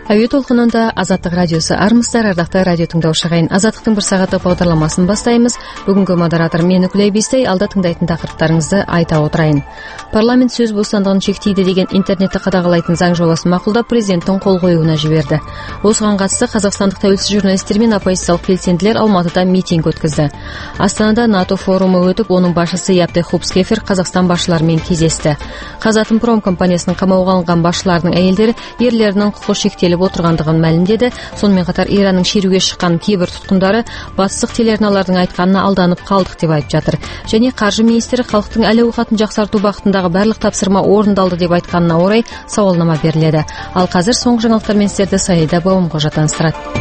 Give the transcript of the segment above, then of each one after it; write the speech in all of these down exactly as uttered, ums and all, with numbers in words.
Әуе толқынында Азаттық радиосы. Армысыздар, ардақты радио тыңдаушы ағайын. Азаттықтың бір сағаттық бағдарламасын бастаймыз. Бүгінгі модератор мен Үкілей Бестей, алда тыңдайтын тақырыптарыңызды айта отырайын. Парламент сөз бостандығын шектейді деген интернетті қадағалайтын заң жобасын мақұлдап президенттің қол қоюына жіберді. Осыған қатысты қазақстандық тәуелсіз журналистер мен оппозициялық белсенділер Алматыда митинг өткізді. Астанада НАТО форумы өтіп, оның басшысы Ябде Хупскефер Қазақстан басшыларымен кездесті. Қазатомпром компаниясының қамауға алынған басшыларының әйелдері ерлерінің құқы шектеліп отырғандығын мәлімдеді. Сонымен қатар Иранның шеруге шыққан кейбір тұтқындары батыстық телеарналардың айтқанына алданып қалдық деп айтып жатыр. Және қаржы министрі халықтың әл-ауқатын жақсарту бағытындағы барлық тапсырма орындалды деп айтқанына орай сауалнама беріледі. Ал қазір соңғы жаңалықтармен сіздерді Саида Бауымқожа таныстырады.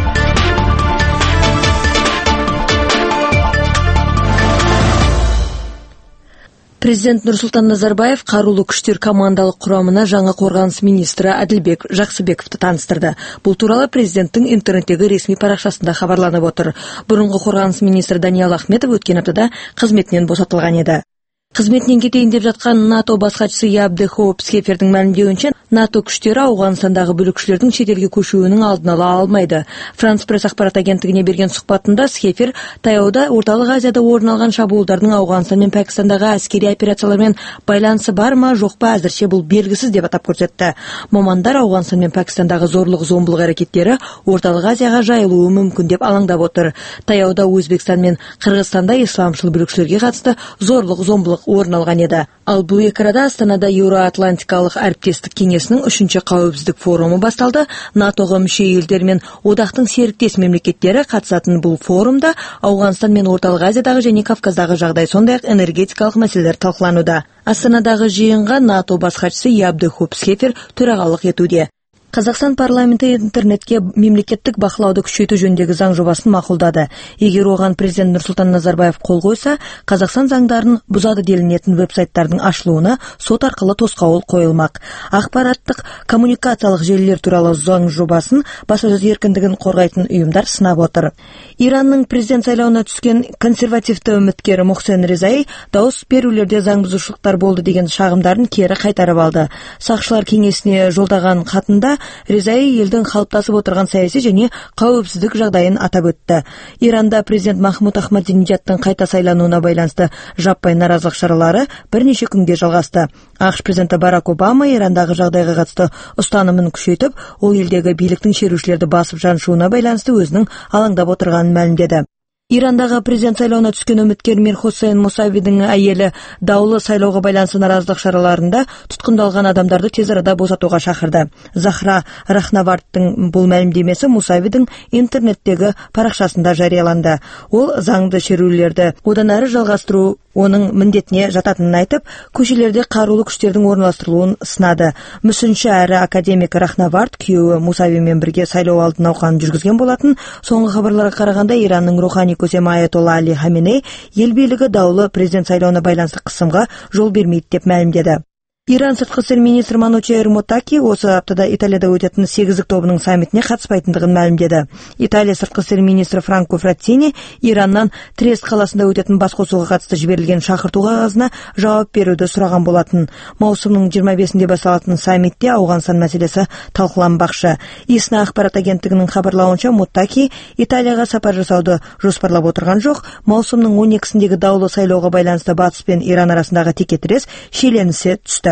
Президент Нұрсұлтан Назарбаев қарулы күштер командалық құрамына жаңа қорғаныс министрі Әділбек Жақсыбековті таныстырды. Бұл туралы президенттің интернеттегі ресми парақшасында хабарланып отыр. Бұрынғы қорғаныс министрі Даниал Ахметов өткен аптада қызметінен босатылған еді. Қызметінен кетейін деп жатқан НАТО бас хатшысы Ябде Хупскефердің мәлімдеуінше, НАТО күштері Ауғанстандағы бүлікшілердің шетелге көшуінің алдын ала алмайды. Франс пресс ақпарат агенттігіне берген сұхбатында Скефер таяуда Орталық Азияда орын алған шабуылдардың Ауғанстан мен Пәкістандағы әскери операциялармен байланысы бар ма, жоқ па, әзірше бұл белгісіз деп атап көрсетті. Мамандар Ауғанстан мен Пәкістандағы зорлық-зомбылық әрекеттері Орталық Азияға жайылуы мүмкін деп алаңдап отыр. Таяуда Өзбекстан мен Қырғызстанда исламшыл бүлікшілерге қатысты зорлық-зомбылық орын алған еді. Ал бұл екі арада Астанада Еуроатлантикалық әріптестік кеңесінің үшінші қауіпсіздік форумы басталды. НАТОға мүше елдер мен одақтың серіктес мемлекеттері қатысатын бұл форумда Ауғанстан мен Орталық Азиядағы және Кавказдағы жағдай, сондай-ақ энергетикалық мәселелер талқылануда. Астанадағы жиынға НАТО бас хатшысы Ябде Хупскефер төрағалық етуде. Қазақстан парламенті интернетке мемлекеттік бақылауды күшейту жөніндегі заң жобасын мақұлдады. Егер оған президент Нұрсұлтан Назарбаев қол қойса, Қазақстан заңдарын бұзады делінетін веб-сайттардың ашылуына сот арқылы тосқауыл қойылмақ. Ақпараттық коммуникациялық желілер туралы заң жобасын баспасөз еркіндігін қорғайтын ұйымдар сынап отыр. Иранның президент сайлауына түскен консервативті үміткері Мохсен Резаи дауыс берулерде заң бұзушылықтар болды деген шағымдарын кері қайтарып алды. Сақшылар кеңесіне жолдаған хатында Резаи елдің қалыптасып отырған саяси және қауіпсіздік жағдайын атап өтті. Иранда президент Махмуд Ахмадинежадтың қайта сайлануына байланысты жаппай наразылық шаралары бірнеше күнге жалғасты. ақш президенті Барак Обама Ирандағы жағдайға қатысты ұстанымын күшейтіп, ол елдегі биліктің шерушілерді басып жаншуына байланысты өзінің алаңдап отырғанын мәлімдеді. Ирандағы президент сайлауына түскен үміткер Мир Хусейн Мусавидің әйелі даулы сайлауға байланысты наразылық шараларында тұтқындалған адамдарды тез арада босатуға шақырды. Захра Рахнавардтың бұл мәлімдемесі Мусавидің интернеттегі парақшасында жарияланды. Ол заңды шерулерді одан әрі жалғастыру оның міндетіне жататынын айтып, көшелерде қарулы күштердің орналастырылуын сынады. Мүсінші әрі академик Рахнавард күйеуі Мусавимен бірге сайлау алды науқанын жүргізген болатын. Соңғы хабарларға қарағанда Иранның рухани көсемі Аятолла Али Хаменей ел билігі даулы президент сайлауына байланысты қысымға жол бермейді деп мәлімдеді. Иран сыртқы істер министрі Манучер Мотаки осы аптада Италияда өтетін сегіздік тобының саммитіне қатыспайтындығын мәлімдеді. Италия сыртқы істер министрі Франко Фраттини Ираннан Трест қаласында өтетін басқосуға қатысты жіберілген шақырту қағазына жауап беруді сұраған болатын. Маусымның жиырма бесінде басталатын саммитте Ауғанстан мәселесі талқыланбақшы. ИСНА ақпарат агенттігінің хабарлауынша Мотаки Италияға сапар жасауды жоспарлап отырған жоқ. Маусымның он екісіндегі даулы сайлауға байланысты Батыс пен Иран арасындағы текетірес шиеленісе түсті.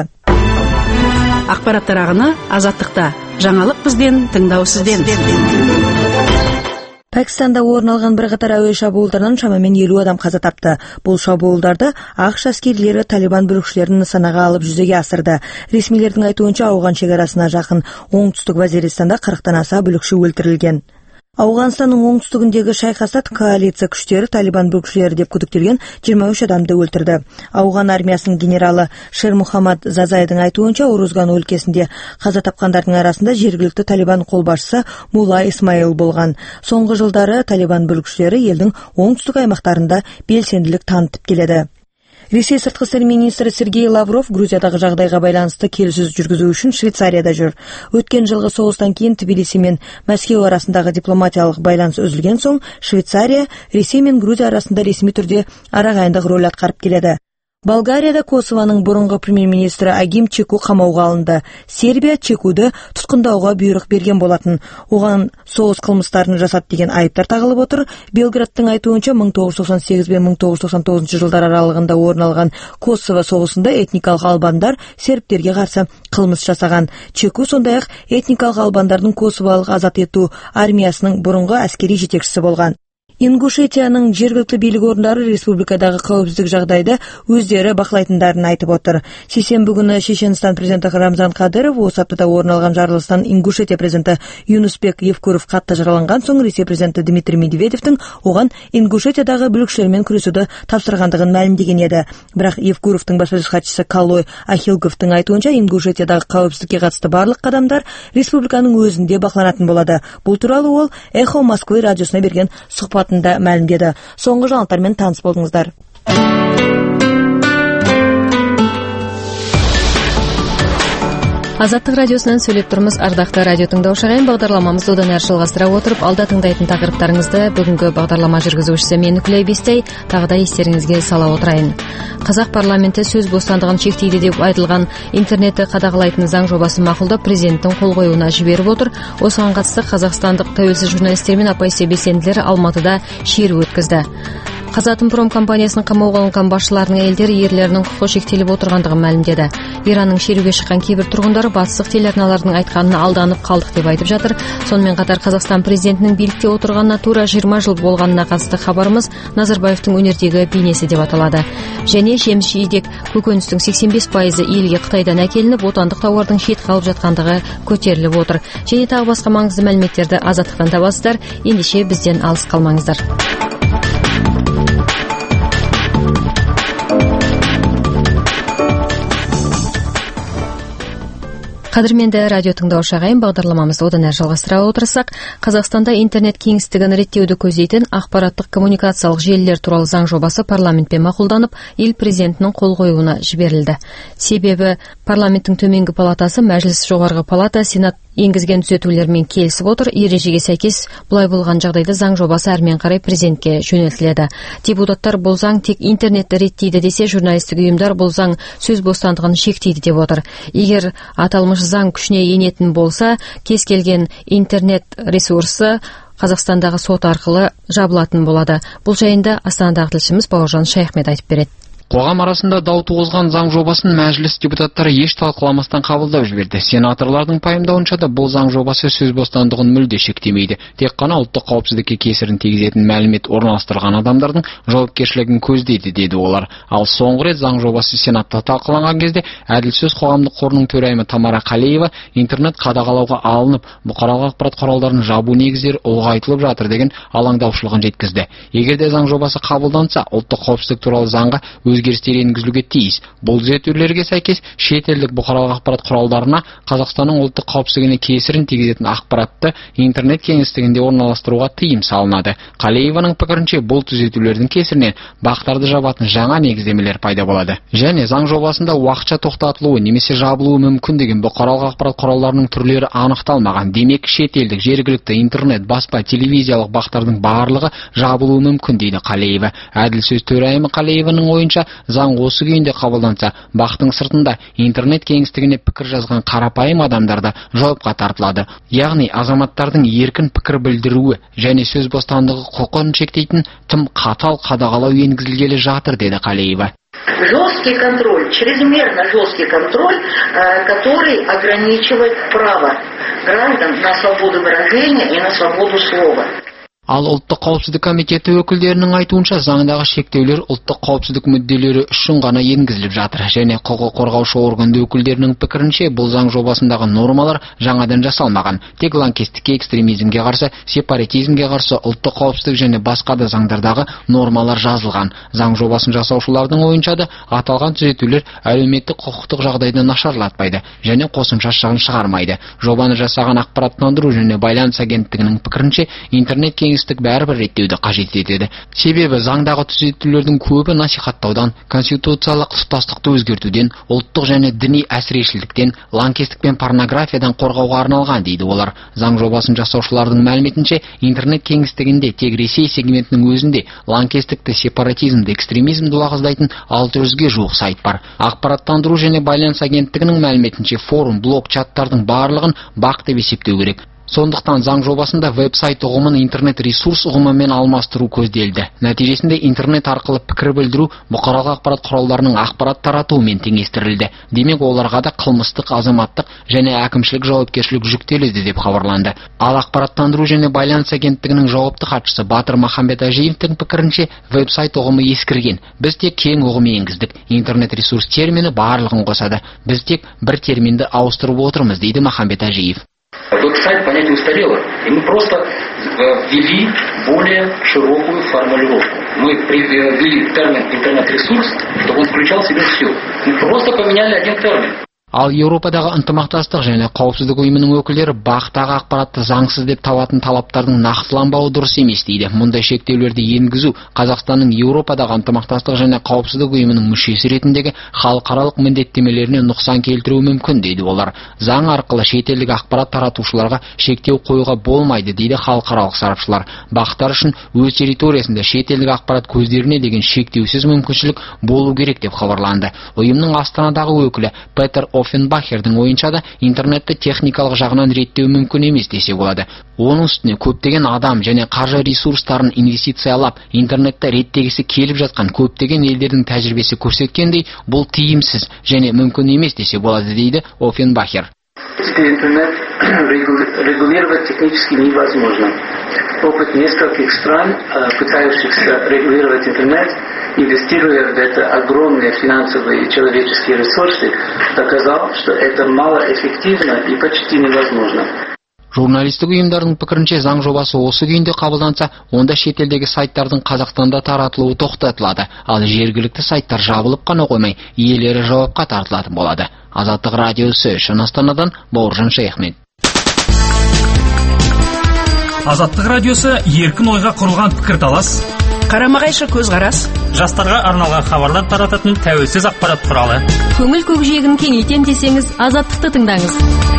Ақпараттар ағыны Азаттықта. Жаңалық бізден, тыңдау сізден. Пәкістанда орын алған бірқатар әуе шабуылдарынан шамамен елу адам қаза тапты. Бұл шабуылдарды ақш әскерилері Талибан бүлікшілерін нысанаға алып жүзеге асырды. Ресмилердің айтуынша Ауған шекарасына жақын оңтүстік Вазиристанда қырықтан аса бүлікші өлтірілген. Ауғанстанның оңтүстігіндегі шайқаста коалиция күштері Талибан бүлікшілері деп күдіктелген жиырма үш адамды өлтірді. Ауған армиясының генералы Шер Мухаммад Зазайдың айтуынша, Урузган өлкесінде қаза тапқандардың арасында жергілікті Талибан қолбасшысы Мулла Исмаил болған. Соңғы жылдары Талибан бүлікшілері елдің оңтүстік аймақтарында белсенділік танытып келеді. Ресей сыртқы істер министрі Сергей Лавров Грузиядағы жағдайға байланысты келіссөз жүргізу үшін Швейцарияда жүр. Өткен жылғы соғыстан кейін Тбилиси мен Мәскеу арасындағы дипломатиялық байланыс үзілген соң, Швейцария Ресей мен Грузия арасында ресми түрде арағайындық рөл атқарып келеді. Болгарияда Косованың бұрынғы премьер-министрі Агим Чеку қамауға алынды. Сербия Чекуді тұтқындауға бұйрық берген болатын. Оған соғыс қылмыстарын жасады деген айыптар тағылып отыр. Белградтың айтуынша мың тоғыз жүз тоқсан сегіз бен мың тоғыз жүз тоқсан тоғызыншы жылдар аралығында орын алған Косово соғысында этникалық албандар сербтерге қарсы қылмыс жасаған. Чеку сондай-ақ этникалық албандардың Косовалық азат ету армиясының бұрынғы әскери жетекшісі болған. Ингушетияның жергілікті билік орындары республикадағы қауіпсіздік жағдайды өздері бақылайтындарын айтып отыр. Сейсенбі күні Шешенстан президенті Рамзан Кадыров осы аптада орын алған жарылыстан Ингушетия президенті Юнусбек Евкуров қатты жараланған соң Ресей президенті Дмитрий Медведевтің оған Ингушетиядағы бүлікшілермен күресуді тапсырғандығын мәлімдеген еді. Бірақ Евкуровтың баспасөз хатшысы Калой Ахилговтың айтуынша Ингушетиядағы қауіпсіздікке қатысты барлық қадамдар республиканың өзінде бақыланатын болады. Бұл туралы ол Эхо Москвы радиосына берген сұхбат мәлімдеді. Соңғы жаңалықтармен таныс болдыңыздар. Азаттық радиосынан сөйлеп тұрмыз. Ардақты радио тыңдаушы ағайын, бағдарламамызды одан әрі жалғастыра отырып, алда тыңдайтын тақырыптарыңызды бүгінгі бағдарлама жүргізушісі мен Нүкілай Бестей тағы да естеріңізге сала отырайын. Қазақ парламенті сөз бостандығын шектейді деп айтылған интернетті қадағалайтын заң жобасын мақұлдап президенттің қол қоюына жіберіп отыр. Осыған қатысты қазақстандық тәуелсіз журналистер мен оппозиция белсенділері Алматыда шеру өткізді. Қазатомпром компаниясының қамауға алынған басшыларының әйелдері ерлерінің құқы шектеліп отырғандығын мәлімдеді. Иранның шеруге шыққан кейбір тұрғындары батыстық телеарналардың айтқанына алданып қалдық деп айтып жатыр. Сонымен қатар Қазақстан президентінің билікте отырғанына тура жиырма жыл болғанына қатысты хабарымыз Назарбаевтың өнердегі бейнесі деп аталады. Және жеміс-жидек көкөністің сексен бес пайызы елге Қытайдан әкелініп, отандық тауардың шет қалып жатқандығы көтеріліп отыр. Және тағы басқа маңызды мәліметтерді Азаттықтан табасыздар. Ендеше бізден алыс қалмаңыздар. Қадірменді радио тыңдаушы ағайын, бағдарламамызды одан әрі жалғастыра отырсақ, Қазақстанда интернет кеңістігін реттеуді көздейтін ақпараттық коммуникациялық желілер туралы заң жобасы парламентпен мақұлданып, ел президентінің қол қоюына жіберілді. Себебі парламенттің төменгі палатасы, мәжіліс жоғарғы палата, сенат енгізген түзетулермен келісіп отыр. Ережеге сәйкес бұлай болған жағдайда заң жобасы әрмен қарай президентке жөнелтіледі. Депутаттар бұл заң тек интернетті реттейді десе, журналистік ұйымдар бұл заң сөз бостандығын шектейді деп отыр. Егер аталмыш заң күшіне енетін болса, кез келген интернет ресурсы Қазақстандағы сот арқылы жабылатын болады. Бұл жайында Астанадағы тілшіміз Бауыржан Шайхмет айтып береді. Қоғам арасында дау туғызған заң жобасын мәжіліс депутаттары еш талқыламастан қабылдап жіберді. Сенаторлардың пайымдауынша да бұл заң жобасы сөз бостандығын мүлде шектемейді. Тек қана ұлттық қауіпсіздікке кесірін тигізетін мәлімет орналастырған адамдардың жауапкершілігін көздейді, деді олар. Ал соңғы рет заң жобасы Сенатта талқыланған кезде Әділ сөз қоғамдық қорының төрайымы Тамара Қалеева интернет қадағалауға алынып, бұқаралық ақпарат құралдарын жабу негіздері ұлғайтылып жатыр деген алаңдаушылығын жеткізді. Егер де заң жобасы қабылданса, ұлттық қауіпсіздік туралы заңға өзгерістер енгізілуге тиіс. Бұл түзетулерге сәйкес шетелдік бұқаралық ақпарат құралдарына Қазақстанның ұлттық қауіпсіздігіне кесірін тигізетін ақпаратты интернет кеңістігінде орналастыруға тыйым салынады. Қалееваның пікірінше, бұл түзетулердің кесірінен бақтарды жабатын жаңа негіздемелер пайда болады. Және заң жобасында уақытша тоқтатылуы немесе жабылуы мүмкін деген бұқаралық ақпарат құралдарының түрлері анықталмаған. Демек, шетелдік, жергілікті интернет, баспа, телевизиялық бақтардың барлығы жабылуы мүмкін, дейді Қалеева. Әділ сөз төрайымы Қалееваның ойынша, заң осы күйінде қабылданса, бақтың сыртында интернет кеңістігіне пікір жазған қарапайым адамдарда жауапқа тартылады. Яғни азаматтардың еркін пікір білдіруі және сөз бостандығы құқығын шектейтін тым қатал қадағалау енгізілгелі жатыр, деді Қалеева. Жесткий контроль, чрезмерно жесткий контроль, который ограничивает право граждан на свободу выражения и на свободу слова. Ал ұлттық қауіпсіздік комитеті өкілдерінің айтуынша, заңдағы шектеулер ұлттық қауіпсіздік мүдделері үшін ғана енгізіліп жатыр. Және құқық қорғаушы органды өкілдерінің пікірінше, бұл заң жобасындағы нормалар жаңадан жасалмаған. Тек лаңкестікке, экстремизмге қарсы, сепаратизмге қарсы ұлттық қауіпсіздік және басқа да заңдардағы нормалар жазылған. Заң жобасын жасаушылардың ойынша да аталған түзетулер әлеуметтік құқықтық жағдайды нашарлатпайды және қосымша шығын шығармайды. Жобаны жасаған ақпараттандыру және байланыс агенттігінің пікірінше, интернет кеңістігінде кеңістік бәрібір реттеуді қажет етеді. Себебі заңдағы түзетулердің көбі насихаттаудан, конституциялық тұтастықты өзгертуден, ұлттық және діни әсірешілдіктен, лаңкестік пен порнографиядан қорғауға арналған дейді олар. Заң жобасын жасаушылардың мәліметінше, интернет кеңістігінде тек Ресей сегментінің өзінде лаңкестікті, сепаратизмді, экстремизмді уағыздайтын алты жүзге жуық сайт бар. Ақпараттандыру және байланыс агенттігінің мәліметінше, форум, блог, чаттардың барлығын бақ деп есептеу керек. Сондықтан заң жобасында веб-сайт ұғымын интернет-ресурс ұғымымен алмастыру көзделді. Нәтижесінде интернет арқылы пікір білдіру бұқаралық ақпарат құралдарының ақпарат таратуымен теңестірілді. Демек, оларға да қылмыстық, азаматтық және әкімшілік жауапкершілік жүктеледі деп хабарланды. Ал ақпараттандыру және байланыс агенттігінің жауапты хатшысы Батыр Махамбет Ажиевтің пікірінше, веб-сайт ұғымы ескірген. Біз тек кең ұғым енгіздік. Интернет-ресурс термині барлығын қосады. Біз тек бір терминді ауыстырып отырмыз, дейді Махамбет Ажиев. Веб-сайт понятие устарело, и мы просто ввели более широкую формулировку. Мы ввели термин интернет-ресурс, чтобы он включал в себя все. Мы просто поменяли один термин. Ал Еуропадағы ынтымақтастық және қауіпсіздік ұйымының өкілдері бақтағы ақпаратты заңсыз деп табатын талаптардың нақтыланбауы дұрыс емес дейді. Мұндай шектеулерді енгізу Қазақстанның Еуропадағы ынтымақтастық және қауіпсіздік ұйымының мүшесі ретіндегі халықаралық міндеттемелеріне нұқсан келтіруі мүмкін дейді олар. Заң арқылы шетелдік ақпарат таратушыларға шектеу қоюға болмайды дейді халықаралық сарапшылар. Бақтар үшін өз территориясында шетелдік ақпарат көздеріне деген шектеусіз мүмкіншілік болу керек деп хабарланды. Ұйымның Астанадағы өкілі Петер Оффенбахердің ойынша да интернетті техникалық жағынан реттеу мүмкін емес десе болады. Оның үстіне көптеген адам және қаржы ресурстарын инвестициялап, интернетті реттегісі келіп жатқан көптеген елдердің тәжірибесі көрсеткендей, бұл тиімсіз және мүмкін емес десе болады дейді Оффенбахер. Интернет регулировать технически невозможно. Опыт нескольких стран, пытающихся регулировать интернет, инвестируя в это огромные финансовые и человеческие ресурсы, доказал, что это малоэффективно и почти невозможно. Журналистік ұйымдардың пікірінше, заң жобасы осы күйінде қабылданса, онда шетелдегі сайттардың Қазақстанда таратылуы тоқтатылады, ал жергілікті сайттар жабылып қана қоймай, иелері жауапқа тартылатын болады. Азаттық радиосы үшін Астанадан Бауыржан Шейхмет. Азаттық радиосы еркін ойға құрылған пікірталас, қарама-қайшы көзқарас, жастарға арналған хабарлар тарататын тәуелсіз ақпарат құралы. Көңіл көкжиегін кеңейтем десеңіз, Азаттықты тыңдаңыз.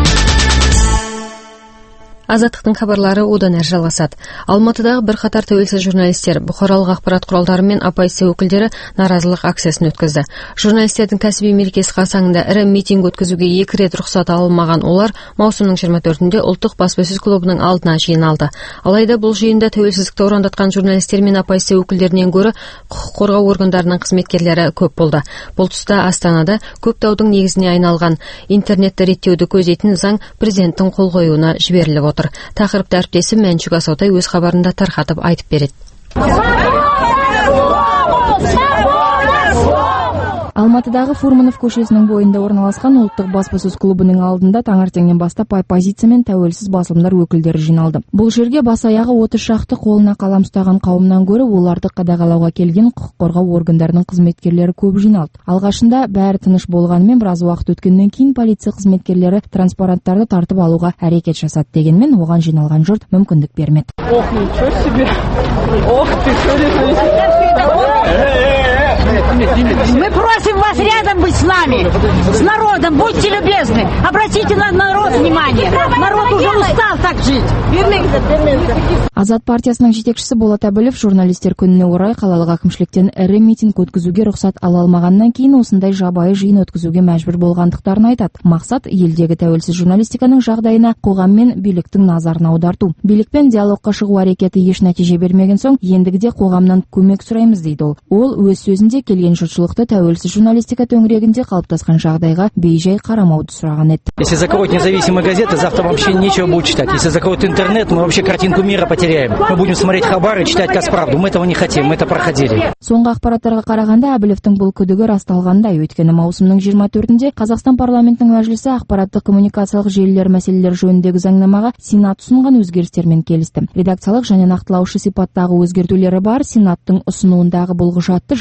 Азаттықтың хабарлары одан әрі жалғасады. Алматыдағы бір қатар тәуелсіз журналистер, бұқаралық ақпарат құралдары мен оппозиция өкілдері наразылық акциясын өткізді. Журналистердің кәсіби мерекесі қарсаңында ірі митинг өткізуге екі рет рұқсат алынмаған олар маусымның жиырма төртінде ұлттық баспасөз клубының алдына жиналды. Алайда бұл жиында тәуелсіздікті ұрандатқан журналистер мен оппозиция өкілдерінен гөрі құқық қорғау органдарының қызметкерлері көп болды. Бұл тұста Астанада көп даудың негізіне айналған интернетті реттеуді көздейтін заң президенттің қол қоюына жіберіліп отыр. Тақырыпты әріптесім Мәншүк Асаутай өз хабарында тарқатып айтып береді. Алматыдағы Фурманов көшесінің бойында орналасқан ұлттық баспасөз клубының алдында таңертеңнен бастап оппозиция мен тәуелсіз басылымдар өкілдері жиналды. Бұл жерге бас-аяғы отыз шақты қолына қалам ұстаған қауымнан гөрі оларды қадағалауға келген құқық қорғау органдарының қызметкерлері көп жиналды. Алғашында бәрі тыныш болғанымен біраз уақыт өткеннен кейін полиция қызметкерлері транспаранттарды тартып алуға әрекет жасады, дегенмен оған жиналған жұрт мүмкіндік бермеді. Ох, ничего себе! Ох ты, мы просим вас рядом быть с нами, с народом, будьте любезны, обратите на народ внимание. Народ уже устал так жить. Азат партиясының жетекшісі Болат Әбілов журналистер күніне орай қалалық әкімшіліктен ірі митинг өткізуге рұқсат ала алмағаннан кейін осындай жабайы жиын өткізуге мәжбүр болғандықтарын айтады. Мақсат елдегі тәуелсіз журналистиканың жағдайына қоғам мен биліктің назарын аударту. Билікпен диалогқа шығу әрекеті еш нәтиже бермеген соң, ендігіде қоғамнан көмек сұраймыз дейді ол. Ол өз сөзінде келген жұртшылықты тәуелсіз журналистика төңірегінде қалыптасқан жағдайға бейжай қарамауды сұраған еді. Если закроют независимые газеты, завтра вообще нечего будет читать. Если закроют интернет, мы вообще картинку мира потеряем. Мы будем смотреть хабар и читать Казправду. Мы этого не хотим, мы это проходили. Соңғы ақпараттарға қарағанда Әбілевтің бұл күдігі расталғандай, өйткені маусымның жиырма төртінде Қазақстан парламентінің мәжілісі ақпараттық коммуникациялық желілер мәселелері жөніндегі заңнамаға Сенат ұсынған өзгерістермен келісті. Редакциялық және нақтылаушы сипаттағы өзгертулері бар Сенаттың ұсынуындағы бұл құжатты жалпы алған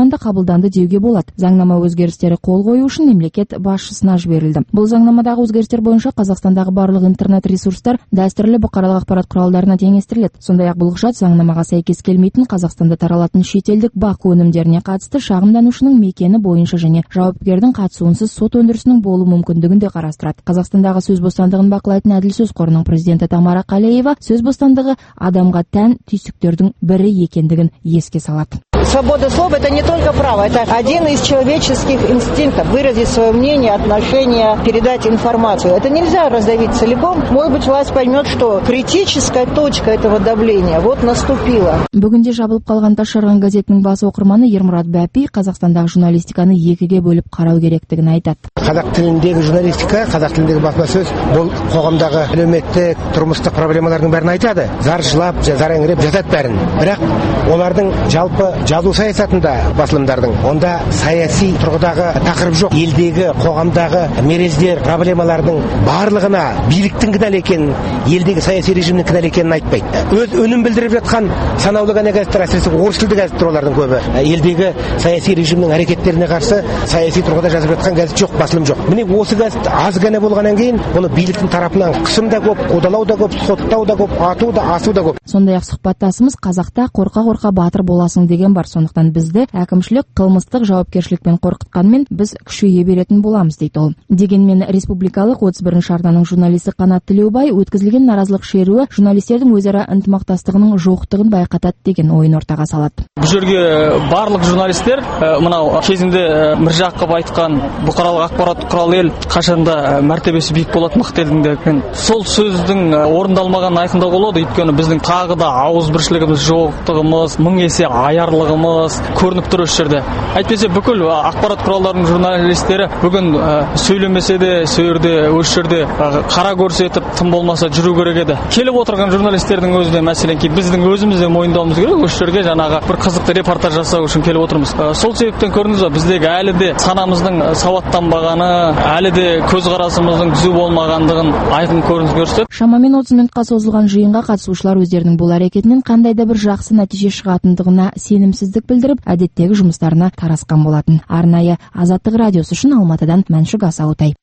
толыққанды қабылданды деуге болады. Заңнама өзгерістері қол қою үшін мемлекет басшысына жіберілді. Бұл заңнамадағы өзгерістер бойынша Қазақстандағы барлық интернет ресурстар дәстүрлі бұқаралық ақпарат құралдарына теңестіріледі. Сондай-ақ бұл құжат заңнамаға сәйкес келмейтін Қазақстанда таралатын шетелдік бақ өнімдеріне қатысты шағымданушының мекені бойынша және жауапкердің қатысуынсыз сот өндірісінің болу мүмкіндігін де қарастырады. Қазақстандағы сөз бостандығын бақылайтын әділ сөз қорының президенті Тамара Қалеева сөз бостандығы адамға тән түйсіктердің бірі екендігін еске салады. Свобода слова – это не только право, это один из человеческих инстинктов – выразить свое мнение, отношение, передать информацию. Это нельзя раздавить целиком. Может быть, власть поймет, что критическая точка этого давления вот наступила. Бүгінде жабылып қалған Ташарған газетінің бас оқырманы Ермұрат Бәпи Қазақстандағы журналистиканы екіге бөліп қарау керектігін айтады. Қазақ тіліндегі журналистика, қазақ тіліндегі баспасөз бұл қоғамдағы әлеуметтік, тұрмыстық проблемалардың бәрін айтады. Зар жылап, зар еңіреп жазады бәрін. Бірақ олардың жалпы жазу саясатында басылымдардың онда саяси тұрғыдағы тақырып жоқ. Елдегі, қоғамдағы мерездер, проблемалардың барлығына биліктің кінәлі екенін, елдегі саяси режимнің кінәлі екенін айтпайды. Өз өнім білдіріп жатқан санаулы ғана газеттер, әсіресе орыс тілді газеттер олардың көбі. Елдегі саяси режимнің әрекеттеріне қарсы саяси тұрғыда жазып жатқан газет жоқ, басылым жоқ. Міне осы газет аз ғана болғаннан кейін, оны биліктің тарапынан қысым да көп, қудалау да көп, соттау да көп, ату да, асу да көп. Сондай-ақ сұхбаттасымыз қазақта қорқа-қорқа батыр боласың деген бар. Сондықтан бізді әкімшілік қылмыстық жауапкершілікпен қорқытқанмен біз күшейе беретін боламыз дейді ол. Дегенмен республикалық отыз бірінші арнаның журналисті Қанат Тілеубай өткізілген наразылық шеруі журналистердің өзара ынтымақтастығының жоқтығын байқатады деген ойын ортаға салады. Бұл жерге барлық журналистер мынау кезінде Міржақып айтқан бұқаралық ақпарат құралы ел қашанда мәртебесі биік болады мықты елдің деген сол сөздің орындалмағанын айқындауға болады. Өйткені біздің тағы да ауызбіршілігіміз жоқтығымыз, мың есе аярлығымыз көрініп тұр осы жерде. Әйтпесе бүкіл ақпарат құралдарының журналистері бүгін сөйлемесе де, сөйерде, осы жерде қара көрсетіп, тым болмаса жүру керек еді. Келіп отырған журналистердің өзіне мәселен ки біздің өзіміз де мойындауымыз керек. Осы жерге жаңағы бір қызықты репортаж жасау үшін келіп отырмыз. Сол себептен көрдіңіз бе, біздегі әлі де санамыздың сауаттанбағаны, әлі де көзқарасымыздың түзу болмағандығын айқын көрініс көрсетеді. Шамамен отыз минутқа созылған жиынға қатысушылар өздерінің бұл әрекетінен қандай да бір жақсы нәтиже шығатындығына сенімсіздік білдіріп, әдеттегі жұмыстарына тарасқан болатын. Арнайы Азаттық радиосы үшін Алматыдан Мәншүк Асаутай.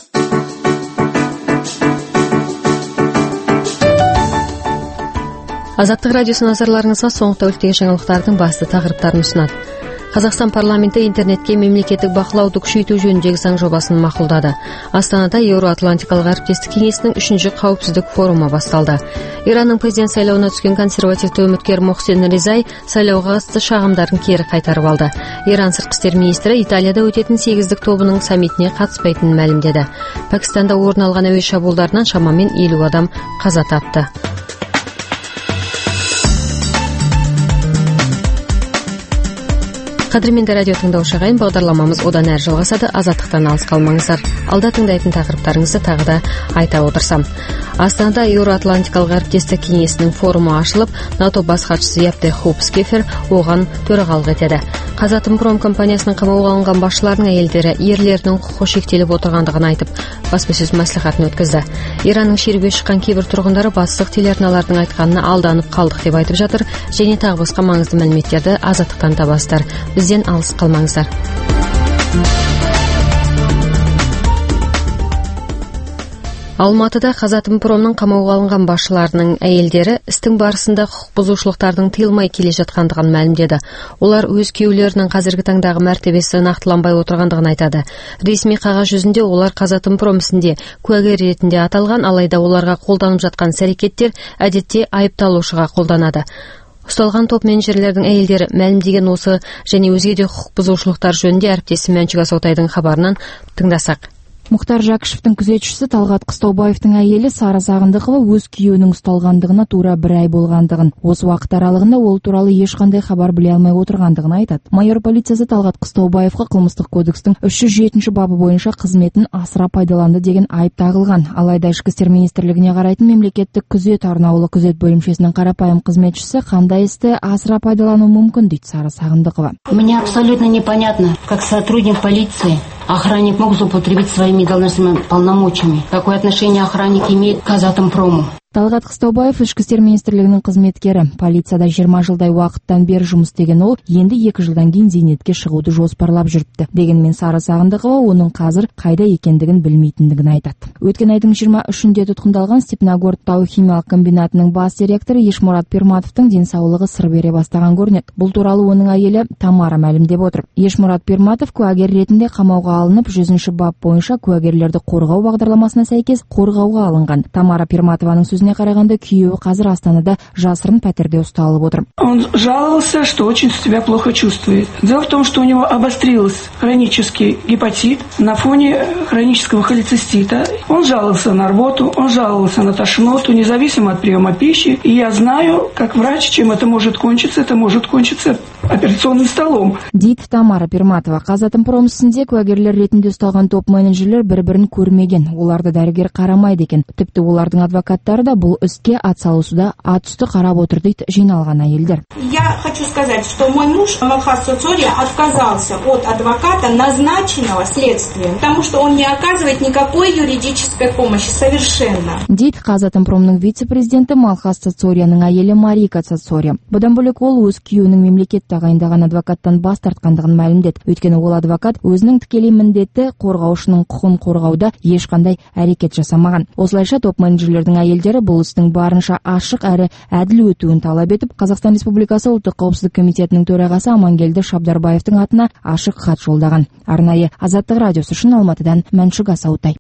Азаттық радиосы назарларыңызға соңғы тәуліктегі жаңалықтардың басты тақырыптарын ұсынады. Қазақстан парламенті интернетке мемлекеттік бақылауды күшейту жөніндегі заң жобасын мақұлдады. Астанада Еуроатлантикалық әріптестік кеңесінің үшінші қауіпсіздік форумы басталды. Иранның президент сайлауына түскен консервативті үміткер Мохсен Резай сайлауға қатысты шағымдарын кері қайтарып алды. Иран сыртқы істер министрі Италияда өтетін сегіздік тобының саммитіне қатыспайтынын мәлімдеді. Пәкістанда орын алған әуе шабуылдарынан шамамен елу адам қаза тапты. Қадірменді радио тыңдаушы ағайын, бағдарламамыз одан әрі жалғасады. Азаттықтан алыс қалмаңыздар. Алда тыңдайтын тақырыптарыңызды тағы да айта отырсам. Астанада Еуроатлантикалық әріптестік кеңесінің форумы ашылып, НАТО бас хатшысы Япте Хупскефер оған төрағалық етеді. Қазатомпром компаниясының қамауға алынған басшылардың әйелдері ерлерінің құқы шектеліп отырғандығын айтып, баспасөз мәслихатын өткізді. Иранның шеруге шыққан кейбір тұрғындары батыстық телеарналардың айтқанына алданып қалдық деп айтып жатыр, және тағы басқа маңызды мәліметтерді Азаттықтан табасыздар. Бізден алыс қалмаңыздар. Алматыда Қазатомпромның қамауға алынған басшыларының әйелдері істің барысында құқық бұзушылықтардың тыйылмай келе жатқандығын мәлімдеді. Олар өз күйеулерінің қазіргі таңдағы мәртебесі нақтыланбай отырғандығын айтады. Ресми қағаз жүзінде олар Қазатомпром ісінде куәгер ретінде аталған, алайда оларға қолданып жатқан іс-әрекеттер әдетте айыпталушыға қолданады. Ұсталған топ менеджерлердің әйелдері мәлімдеген осы және өзге де құқық бұзушылықтар жөнінде әріптесім Мәншүк Асаутайдың хабарынан тыңдасақ. Мұхтар Жәкішевтің күзетшісі Талғат Қыстаубаевтың әйелі Сара Сағындықова өз күйеуінің ұсталғандығына тура бір ай болғандығын, осы уақыт аралығында ол туралы ешқандай хабар біле алмай отырғандығын айтады. Майор полициясы Талғат Қыстаубаевқа қылмыстық кодекстің үш жүз жетінші бабы бойынша қызметін асыра пайдаланды деген айып тағылған. Алайда Ішкі істер министрлігіне қарайтын мемлекеттік күзет арнаулы күзет бөлімшесінің қарапайым қызметшісі қандай істі асыра пайдалану мүмкін дейді Сара Сағындықова. Мне абсолютно непонятно, как сотрудник полиции охранник мог злоупотребить своими должностными полномочиями. Какое отношение охранник имеет к Казатомпрому? Талғат Қыстаубаев ішкі істер министрлігінің қызметкері. Полицияда жиырма жылдай уақыттан бері жұмыс істеген ол, енді екі жылдан кейін зейнетке шығуды жоспарлап жүріпті. Дегенмен Сары Сағындықова оның қазір қайда екендігін білмейтіндігін айтады. Өткен айдың жиырма үшінде тұтқындалған Степногорск тау-химиялық комбинатының бас директоры Ешмұрат Пирматовтың денсаулығы сыр бере бастаған көрінеді. Бұл туралы оның әйелі Тамара мәлімдеп отыр. Ешмұрат Пирматов куәгер ретінде қамауға алынып, жүзінші бап бойынша куәгерлерді қорғау бағдарламасына сәйкес қорғауға алынған. Тамара Пирматованың сөзіне қарағанда, күйеуі қазір Астанада жасырын пәтерде ұсталып отыр. Он жаловался, что очень себя плохо чувствует. Дело в том, что у него обострился хронический гепатит на фоне хронического холецистита. Он жаловался на рвоту, он жаловался на тошноту, независимо от приема пищи. И я знаю, как врач, чем это может кончиться. Это может кончиться операционным столом. Дейді Тамара Пирматова. Қазатомпром ісінде куәгерлер ретінде ұсталған топ-менеджерлер бір-бірін көрмеген. Оларды дәрігер қарамайды екен. Тіпті олардың адвокаттары да бұл іске атсалысуда ат үсті қарап отыр дейді жиналған әйелдер. Я хочу сказать, что мой муж Малхас Цацория отказался от адвоката, назначенного следствием, потому что он не оказывает никакой юридической помощи совершенно. Дейді Қазатомпромның вице-президенті Малхас Цацорияның әйелі Марика Цацория. Бұдан бөлек ол өз күйеуінің мемлекет тағайындаған адвокаттан бас тартқандығын мәлімдеді. Өйткені ол адвокат өзінің тікелей міндеті қорғаушының құқын қорғауда ешқандай әрекет жасамаған. Осылайша топ-менеджерлердің әйелдері бұл істің барынша ашық әрі әділ өтуін талап етіп, Қазақстан Республикасы ұлттық қауіпсіздік комитетінің төрағасы Амангелді Шабдарбаевтың атына ашық хат жолдаған. Арнайы Азаттық радиосы үшін Алматыдан Мәншүк Асаутай.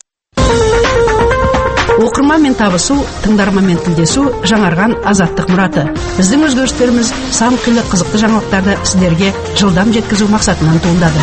Оқырманмен табысу, тыңдарманмен тілдесу жаңарған Азаттық мұраты. Біздің өзгерістеріміз сан қилы қызықты жаңалықтарды сіздерге жылдам жеткізу мақсатынан туындады.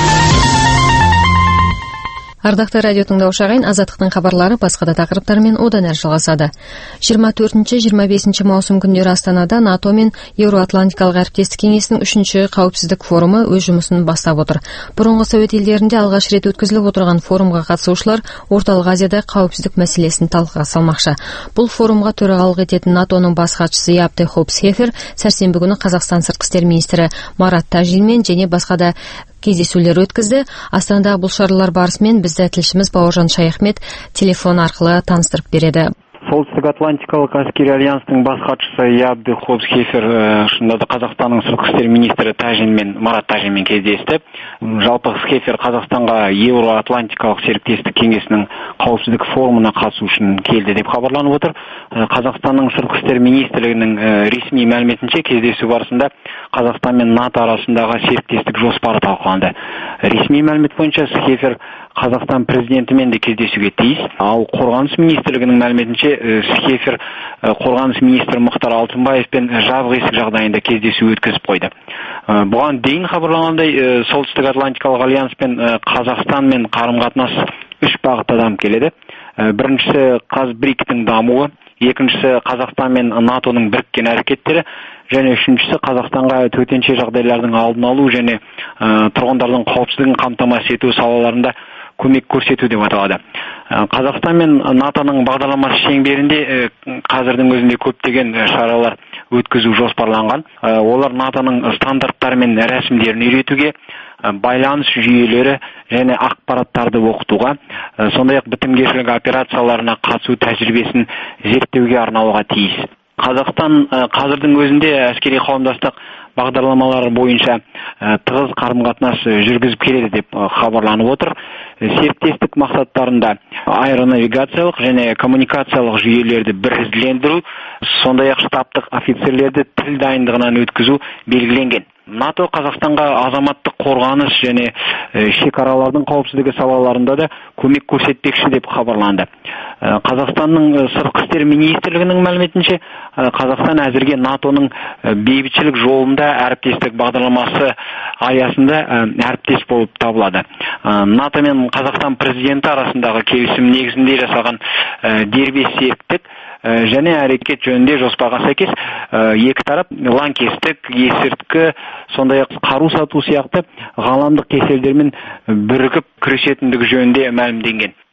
Ардақты радио тыңдаушы ағайын, Азаттықтың хабарлары басқа да тақырыптармен одан әрі жалғасады. жиырма төртінші жиырма бесінші маусым күндері Астанада НАТО мен Еуроатлантикалық әріптестік кеңесінің үшінші қауіпсіздік форумы өз жұмысын бастап отыр. Бұрынғы Совет елдерінде алғаш рет өткізіліп отырған форумға қатысушылар Орталық Азияда қауіпсіздік мәселесін талқыға салмақшы. Бұл форумға төрағалық ететін НАТОның бас хатшысы Яп де Хоп-Схефер сәрсенбі күні Қазақстан сыртқы істер министрі Марат Тажинмен және басқа да кездесулер өткізді. Астанадағы бұл шаралар барысымен бізді тілшіміз Бауыржан Шаяхмет телефон арқылы таныстырып береді. Солтүстік Атлантикалық әскери альянстың бас хатшысы Яп де Хоп-Схефер шынында да Қазақстанның сыртқы істер министрі Тажинмен, Марат Тажинмен кездесті. Жалпы Схефер Қазақстанға Еуроатлантикалық серіктестік кеңесінің қауіпсіздік форумына қатысу үшін келді деп хабарланып отыр. Қазақстанның сыртқы істер министрлігінің ресми мәліметінше кездесу барысында Қазақстан мен НАТО арасындағы серіктестік жоспары талқыланды. Ресми мәлімет бойынша Схефер Қазақстан президентімен де кездесуге тиіс. Ал қорғаныс министрлігінің мәліметінше Схефер қорғаныс министрі Мұхтар Алтынбаевпен жабық есік жағдайында кездесу өткізіп қойды. Бұған дейін хабарланғандай, Солтүстік Атлантикалық альянспен Қазақстан мен қарым-қатынас үш бағытта дамып келеді. Біріншісі Қазбриктің дамуы, екіншісі Қазақстан мен НАТОның біріккен әрекеттері, және үшіншісі Қазақстанға төтенше жағдайлардың алдын алу және тұрғындардың қауіпсіздігін қамтамасыз ету салаларында көмек көрсету деп аталады. Қазақстан мен НАТОның бағдарламасы шеңберінде қазірдің өзінде көптеген шаралар өткізу жоспарланған. Олар НАТОның стандарттары мен рәсімдерін үйретуге, байланыс жүйелері және ақпараттарды оқытуға, сондай-ақ бітімгершілік операцияларына қатысу тәжірибесін зерттеуге арналуға тиіс. Қазақстан қазірдің өзінде әскери қауымдастық бағдарламалары бойынша тығыз қарым-қатынас жүргізіп келеді деп хабарланып отыр. Серіктестік мақсаттарында аэронавигациялық және коммуникациялық жүйелерді бірізділендіру, сондай-ақ штабтық офицерлерді тіл дайындығынан өткізу белгіленген. НАТО Қазақстанға азаматтық қорғаныс және шекаралардың қауіпсіздігі салаларында да көмек көрсетпекші деп хабарланды. Қазақстанның сыртқы істер министрлігінің мәліметінше, Қазақстан әзірге НАТОның бейбітшілік жолында әріптестік бағдарламасы аясында әріптес болып табылады. НАТО мен Қазақстан президенті арасындағы келісім негізінде жасалған дербес серіктік және әрекет жөнінде жоспарға сәйкес екі тарап лаңкестік, есірткі, сондай-ақ қару сату сияқты ғаламдық кеселдермен бірігіп күресетіндігі жөнінде мәлімденген.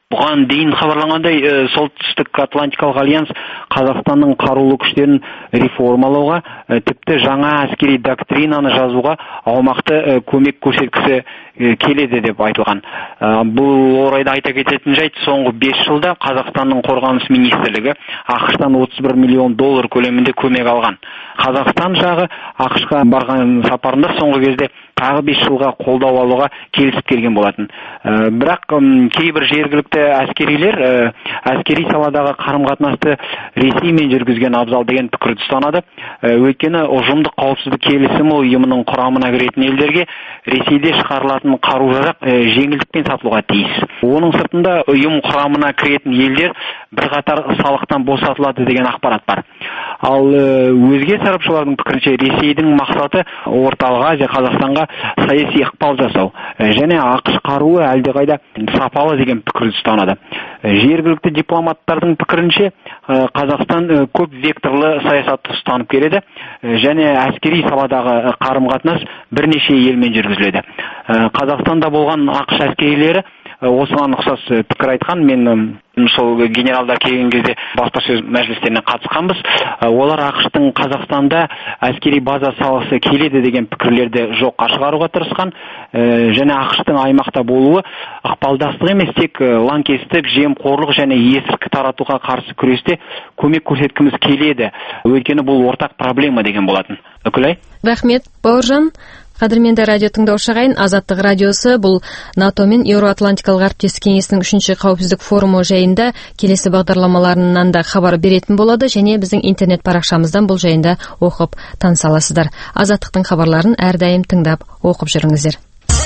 Бұған дейін хабарланғандай, Солтүстік Атлантикалық альянс Қазақстанның қарулы күштерін реформалауға, тіпті жаңа әскери доктринаны жазуға аумақты көмек көрсеткісі келеді деп айтылған. Бұл орайда айта кететін жайт, соңғы бес жылда Қазақстанның қорғаныс министрлігі ақш-тан отыз бір миллион доллар көлемінде көмек алған. Қазақстан жағы ақш-қа барған сапарында соңғы кезде тағы бес жылға қолдау алуға келісіп келген болатын. Бірақ кейбір жергілікті әскерилер әскери саладағы қарым-қатынасты Ресеймен жүргізген абзал деген пікірді ұстанады. Өйткені ұжымдық қауіпсіздік келісімі ұйымының құрамына кіретін елдерге Ресейде шығарылатын қару-жарақ жеңілдікпен сатылуға тиіс. Оның сыртында ұйым құрамына кіретін елдер бірқатар салықтан босатылады деген ақпарат бар. Ал өзге сарапшылардың пікірінше Ресейдің мақсаты Орталық Азия, Қазақстанға саяси ықпал жасау және ақш қаруы әлдеқайда сапалы деген пікірді ұстанады. Жергілікті дипломаттардың пікірінше Қазақстан көп векторлы саясатты ұстанып келеді және әскери саладағы қарым-қатынас бірнеше елмен жүргізіледі. Қазақстанда болған ақш әскерилері осыған ұқсас пікір айтқан. Мен сол генералдар келген кезде баспасөз мәжілістеріне қатысқанбыз. Олар ақштың Қазақстанда әскери база саласы келеді деген пікірлерді жоққа шығаруға тырысқан және ақштың аймақта болуы ықпалдастық емес, тек лаңкестік, жемқорлық және есірткі таратуға қарсы күресте көмек көрсеткіміз келеді. Өйткені бұл ортақ проблема деген болатын. Үкілай? Рахмет, Бауыржан. Қадірменді радио тыңдаушы ағайын, Азаттық радиосы бұл НАТО мен Еуроатлантикалық әріптестік кеңесінің үшінші қауіпсіздік форумы жайында келесі бағдарламаларынан да хабар беретін болады және біздің интернет парақшамыздан бұл жайында оқып таныса аласыздар. Азаттықтың хабарларын әрдайым тыңдап оқып жүріңіздер.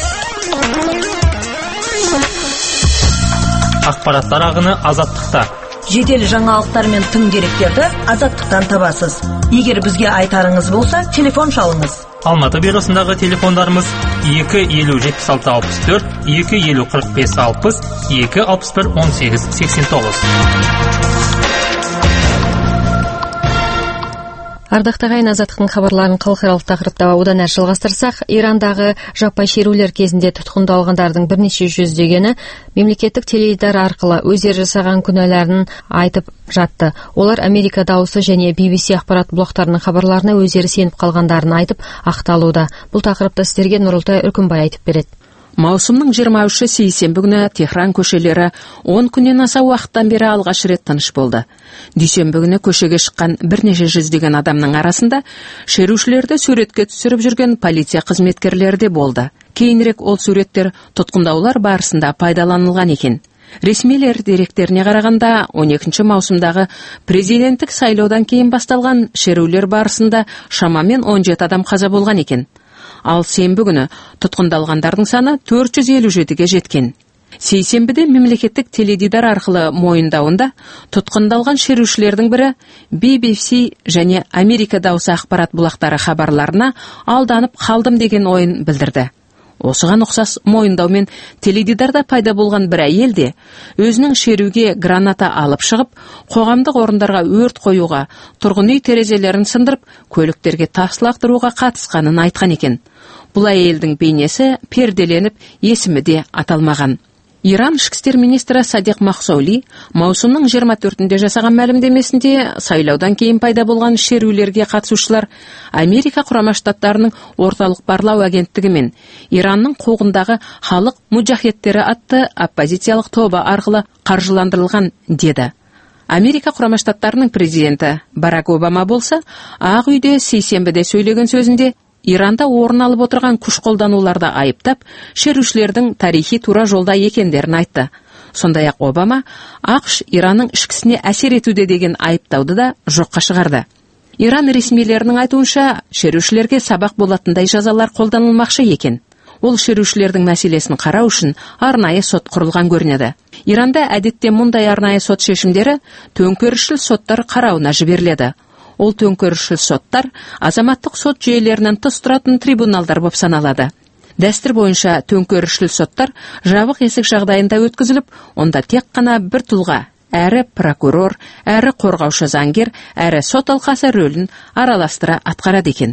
Ақпараттар ағыны Азаттықта. Жедел жаңалықтар мен тың деректерді Азаттықтан табасыз. Егер бізге айтарыңыз болса, телефон шалыңыз. Алматы бюросындағы телефондарымыз екі елу жетпіс алты алпыс төрт, екі елу қырық бес алпыс, екі алпыс бір он сегіз сексен тоғыз. Ардақты ағайын, Азаттықтың хабарларын халықаралық тақырыпта одан әрі жалғастырсақ, Ирандағы жаппай шерулер кезінде тұтқындалғандардың бірнеше жүздегені мемлекеттік теледидар арқылы өздері жасаған күнәларын айтып жатты. Олар Америка дауысы және би би си ақпарат блоктарының хабарларына өздері сеніп қалғандарын айтып ақталуда. Бұл тақырыпта сіздерге Нұрылтай Үркімбай айтып береді. Маусымның жиырма үші сейсенбі күні Техран көшелері он күннен аса уақыттан бері алғаш рет тыныш болды. Дүйсенбі күні көшеге шыққан бірнеше жүздеген адамның арасында шерушілерді суретке түсіріп жүрген полиция қызметкерлері де болды. Кейінірек ол суреттер тұтқындаулар барысында пайдаланылған екен. Ресмилер деректеріне қарағанда он екінші маусымдағы президенттік сайлаудан кейін басталған шерулер барысында шамамен он жеті адам қаза болған екен. Ал сенбі күні тұтқындалғандардың саны төрт жүз елу жетіге жеткен. Сейсенбіде мемлекеттік теледидар арқылы мойындауында тұтқындалған шерушілердің бірі би би си және Америка дауысы ақпарат бұлақтары хабарларына алданып қалдым деген ойын білдірді. Осыған ұқсас мойындаумен теледидарда пайда болған бір әйел де өзінің шеруге граната алып шығып, қоғамдық орындарға өрт қоюға, тұрғын үй терезелерін сындырып, көліктерге тас лақтыруға қатысқанын айтқан екен. Бұл әйелдің бейнесі перделеніп, есімі де аталмаған. Иран ішкі істер министрі Садиқ Махсоули маусымның жиырма төртінде жасаған мәлімдемесінде сайлаудан кейін пайда болған шерулерге қатысушылар Америка құрама штаттарының орталық барлау агенттігі мен Иранның қуғындағы халық муджахеттері атты оппозициялық тобы арқылы қаржыландырылған деді. Америка құрама штаттарының президенті Барак Обама болса, Ақ үйде сейсенбіде сөйлеген сөзінде Иранда орын алып отырған күш қолдануларды айыптап, шерушілердің тарихи тура жолда екендерін айтты. Сондай-ақ Обама ақш Иранның ішкісіне әсер етуде деген айыптауды да жоққа шығарды. Иран ресмилерінің айтуынша, шерушілерге сабақ болатындай жазалар қолданылмақшы екен. Ол шерушілердің мәселесін қарау үшін арнайы сот құрылған көрінеді. Иранда әдетте мұндай арнайы сот шешімдері төңкерісшіл соттар қарауына жіберіледі. Ол төңкерісшіл соттар азаматтық сот жүйелерінен тыс тұратын трибуналдар болып саналады. Дәстүр бойынша төңкерісшіл соттар жабық есік жағдайында өткізіліп, онда тек қана бір тұлға, әрі прокурор, әрі қорғаушы заңгер, әрі сот алқасы рөлін араластыра атқарады екен.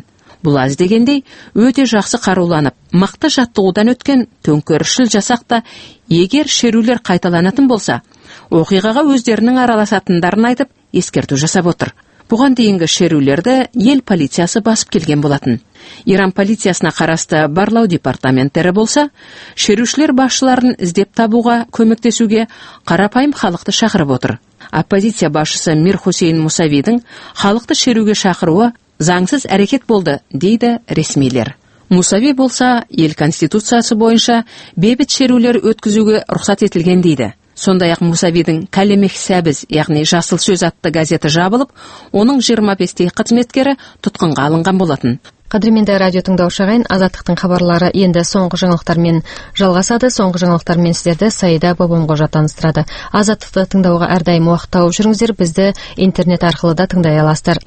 Бұл аз дегендей, өте жақсы қаруланып, мықты жаттығудан өткен төңкерісшіл жасақта егер шерулер қайталанатын болса, оқиғаға өздерінің араласатындарын айтып, ескерту жасап отыр. Бұған дейінгі шерулерді ел полициясы басып келген болатын. Иран полициясына қарасты барлау департаменттері болса, шерушілер басшыларын іздеп табуға көмектесуге қарапайым халықты шақырып отыр. Оппозиция басшысы Мир Хусейн Мусавидің халықты шеруге шақыруы заңсыз әрекет болды, дейді ресмилер. Мусави болса, ел конституциясы бойынша бейбіт шерулер өткізуге рұқсат етілген дейді. Сондай-ақ Мусавидің Кәлемех Сәбіз, яғни Жасыл сөз атты газеті жабылып, оның жиырма бестей қызметкері тұтқынға алынған болатын. Қадірменді радио тыңдаушы ағайын, Азаттықтың хабарлары енді соңғы жаңалықтармен жалғасады. Соңғы жаңалықтармен сіздерді Саида Бабамғожа таныстырады. Азаттықты тыңдауға әрдайым уақыт тауып жүріңіздер, бізді интернет арқылы да тыңдай аласыздар.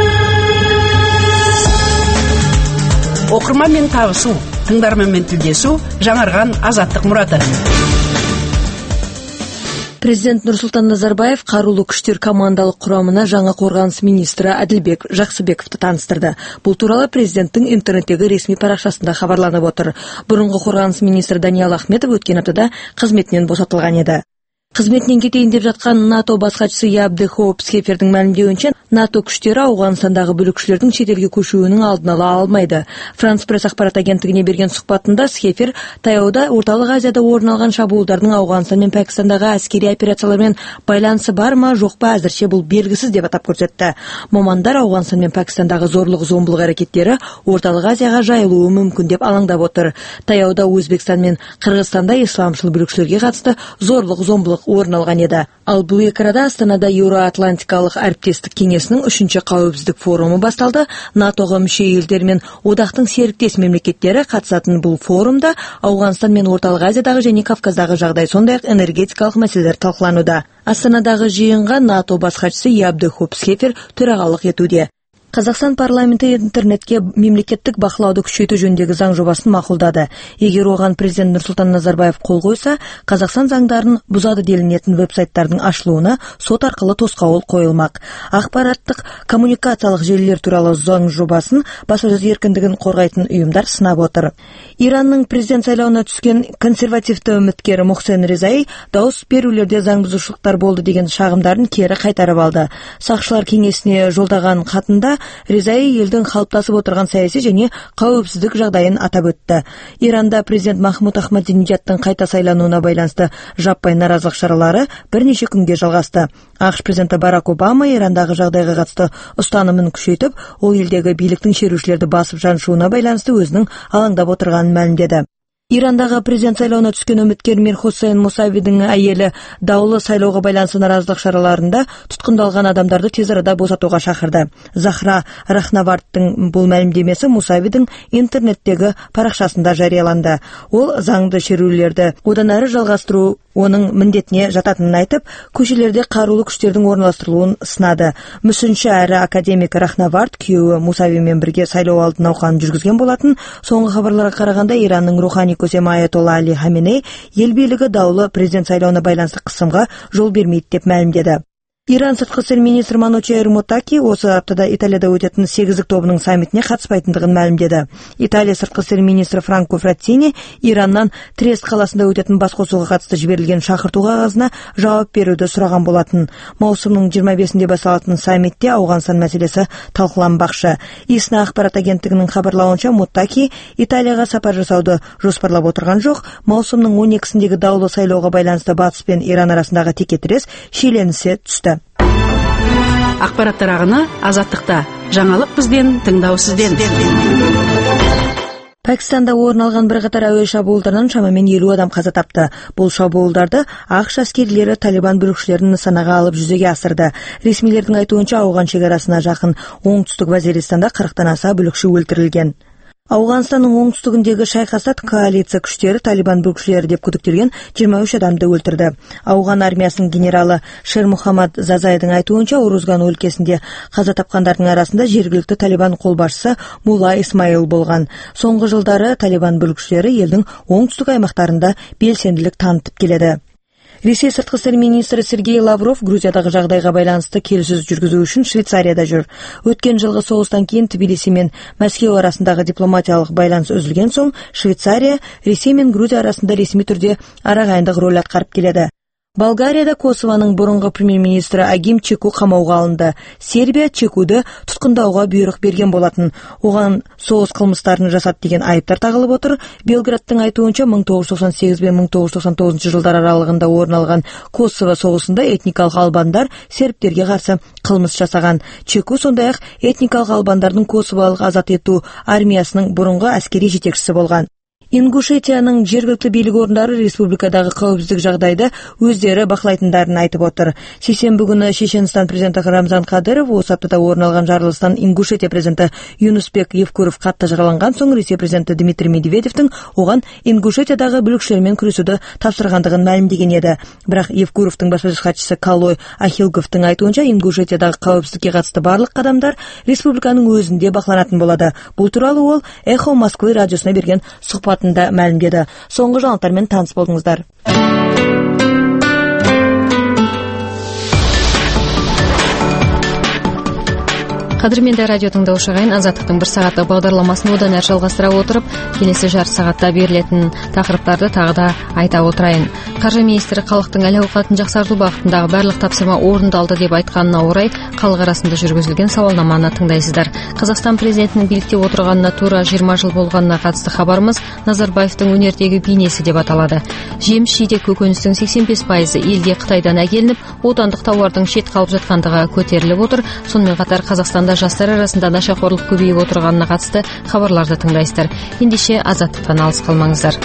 Оқырманмен табысу, тыңдарманмен тілдесу, жаңарған Азаттық мұраты. Президент Нұрсұлтан Назарбаев қарулы күштер командалық құрамына жаңа қорғаныс министрі Әділбек Жақсыбековті таныстырды. Бұл туралы президенттің интернеттегі ресми парақшасында хабарланып отыр. Бұрынғы қорғаныс министрі Даниал Ахметов өткен аптада қызметінен босатылған еді. Қызметінен кетейін деп жатқан НАТО бас хатшысы Ябды Хоуп Схефердің мәлімдеуінше, НАТО күштері Ауғанстандағы бүлікшілердің шетелге көшуінің алдын ала алмайды. Франс пресс ақпарат агенттігіне берген сұхбатында Схефер таяуда Орталық Азияда орын алған шабуылдардың Ауғанстан мен Пәкістандағы әскери операциялармен байланысы бар ма, жоқ па, әзірше бұл белгісіз деп атап көрсетті. Мамандар Ауғанстан мен Пәкістандағы зорлық-зомбылық әрекеттері Орталық Азияға жайылуы мүмкін деп алаңдап отыр. Таяуда Өзбекстан мен Қырғызстанда исламшыл бүлікшілерге қатысты зорлық-зомбылық орын алған еді. Ал бұл екі арада Астанада Еуроатлантикалық әріптестік кеңесінің үшінші қауіпсіздік форумы басталды. НАТОға мүше елдер мен одақтың серіктес мемлекеттері қатысатын бұл форумда Ауғанстан мен Орталық Азиядағы және Кавказдағы жағдай, сондай-ақ энергетикалық мәселелер талқылануда. Астанадағы жиынға НАТО бас хатшысы Ябды Хоуп Схефер төрағалық етуде. Қазақстан парламенті интернетке мемлекеттік бақылауды күшейту жөніндегі заң жобасын мақұлдады. Егер оған президент Нұрсұлтан Назарбаев қол қойса, Қазақстан заңдарын бұзады делінетін веб-сайттардың ашылуына сот арқылы тосқауыл қойылмақ. Ақпараттық коммуникациялық желілер туралы заң жобасын баспасөз еркіндігін қорғайтын ұйымдар сынап отыр. Иранның президент сайлауына түскен консервативті үміткері Мухсен Резаи дауыс берулерде заңбұзушылықтар болды деген шағымдарын кері қайтарып алды. Сақшылар кеңесіне жолдаған хатында Резаи елдің қалыптасып отырған саяси және қауіпсіздік жағдайын атап өтті. Иранда президент Махмуд Ахмадинеджадтың қайта сайлануына байланысты жаппай наразылық шаралары бірнеше күнге жалғасты. ақш президенті Барак Обама Ирандағы жағдайға қатысты ұстанымын күшейтіп, ол елдегі биліктің шерушілерді басып жаншуына байланысты өзінің алаңдап отырғанын мәлімдеді. Ирандағы президент сайлауына түскен үміткер Мир Хусейн Мусавидің әйелі даулы сайлауға байланысты наразылық шараларында тұтқындалған адамдарды тез арада босатуға шақырды. Захра Рахнавардтың бұл мәлімдемесі Мусавидің интернеттегі парақшасында жарияланды. Ол заңды шерулерді одан әрі жалғастыру оның міндетіне жататынын айтып, көшелерде қарулы күштердің орналастырылуын сынады. Мүсінші әрі академик Рахнавард күйеуі Мусавимен бірге сайлау алды науқанын жүргізген болатын. Соңғы хабарларға қарағанда Иранның рухани көсемі Аятолла Али Хаменей ел билігі даулы президент сайлауына байланысты қысымға жол бермейді деп мәлімдеді. Иран сыртқы істер министрі Манучи Эрмотаки осы аптада Италияда өтетін сегіздік тобының саммитіне қатыспайтындығын мәлімдеді. Италия сыртқы істер министрі Франко Фраттини Ираннан Трест қаласында өтетін басқосуға қатысты жіберілген шақырту қағазына жауап беруді сұраған болатын. Маусымның жиырма бесінде басталатын саммитте Ауғанстан мәселесі талқыланбақшы. ИСНА ақпарат агенттігінің хабарлауынша Моттаки Италияға сапар жасауды жоспарлап отырған жоқ. Маусымның он екісіндегі даулы сайлауға байланысты Батыс пен Иран арасындағы текетірес шиеленісе түсті. Ақпараттар ағыны Азаттықта. Жаңалық бізбен, тыңдау сізден. Пәкістанда орын алған бірқатар әуе шабуылдарынан шамамен елу адам қаза тапты. Бұл шабуылдарды ақш әскерилері Талибан бүлікшілерін нысанаға алып жүзеге асырды. Ресмилердің айтуынша Ауған шекарасына жақын оңтүстік Вазиристанда қырықтан аса бүлікші өлтірілген. Ауғанстанның оңтүстігіндегі шайқаста коалиция күштері Талибан бүлікшілері деп күдіктелген жиырма үш адамды өлтірді. Ауған армиясының генералы Шер Мухаммад Зазайдың айтуынша Урузган өлкесінде қаза тапқандардың арасында жергілікті Талибан қолбасшысы Мулла Исмаил болған. Соңғы жылдары Талибан бүлікшілері елдің оңтүстік аймақтарында белсенділік танытып келеді. Ресей сыртқы істер министрі Сергей Лавров Грузиядағы жағдайға байланысты келіссөз жүргізу үшін Швейцарияда жүр. Өткен жылғы соғыстан кейін Тбилиси мен Мәскеу арасындағы дипломатиялық байланыс үзілген соң, Швейцария Ресей мен Грузия арасында ресми түрде арағайындық рөл атқарып келеді. Болгарияда Косованың бұрынғы премьер-министрі Агим Чеку қамауға алынды. Сербия Чекуді тұтқындауға бұйрық берген болатын. Оған соғыс қылмыстарын жасады деген айыптар тағылып отыр. Белградтың айтуынша мың тоғыз жүз тоқсан сегіз бен мың тоғыз жүз тоқсан тоғызыншы жылдар аралығында орын алған Косово соғысында этникалық албандар сербтерге қарсы қылмыс жасаған. Чеку сондай-ақ этникалық албандардың Косовалық азат ету армиясының бұрынғы әскери жетекшісі болған. Ингушетияның жергілікті билік орындары республикадағы қауіпсіздік жағдайды өздері бақылайтындарын айтып отыр. Сейсенбі күні Шешенстан президенті Рамзан Кадыров осы аптада орын алған жарылыстан Ингушетия президенті Юнусбек Евкуров қатты жараланған соң Ресей президенті Дмитрий Медведевтің оған Ингушетиядағы бүлікшілермен күресуді тапсырғандығын мәлімдеген еді. Бірақ Евкуровтың баспасөз хатшысы Калой Ахилговтың айтуынша Ингушетиядағы қауіпсіздікке қатысты барлық қадамдар республиканың өзінде бақыланатын болады. Бұл туралы ол Эхо Москвы радиосына берген сұхбат мәлімдеді. Соңғы жаңалықтармен таныс болдыңыздар. Қадірменді радио тыңдаушы ағайын, Азаттықтың бір сағаттық бағдарламасын одан әрі жалғастыра отырып, келесі жарты сағатта берілетін тақырыптарды тағы да айта отырайын. Қаржы министрі халықтың әл-ауқатын жақсарту бағытындағы барлық тапсырма орындалды деп айтқанына орай халық арасында жүргізілген сауалнаманы тыңдайсыздар. Қазақстан президентінің билікте отырғанына тура жиырма жыл болғанына қатысты хабарымыз Назарбаевтың өнердегі бейнесі деп аталады. Жеміс жидек көкөністің сексен бес пайызы елге Қытайдан әкелініп, отандық тауардың шет қалып жатқандығы көтеріліп отыр. Сонымен қатар Қазақстан жастар арасында нашақорлық көбейіп отырғанына қатысты хабарларды тыңдайсыздар. Ендеше Азаттықтан алыс қалмаңыздар.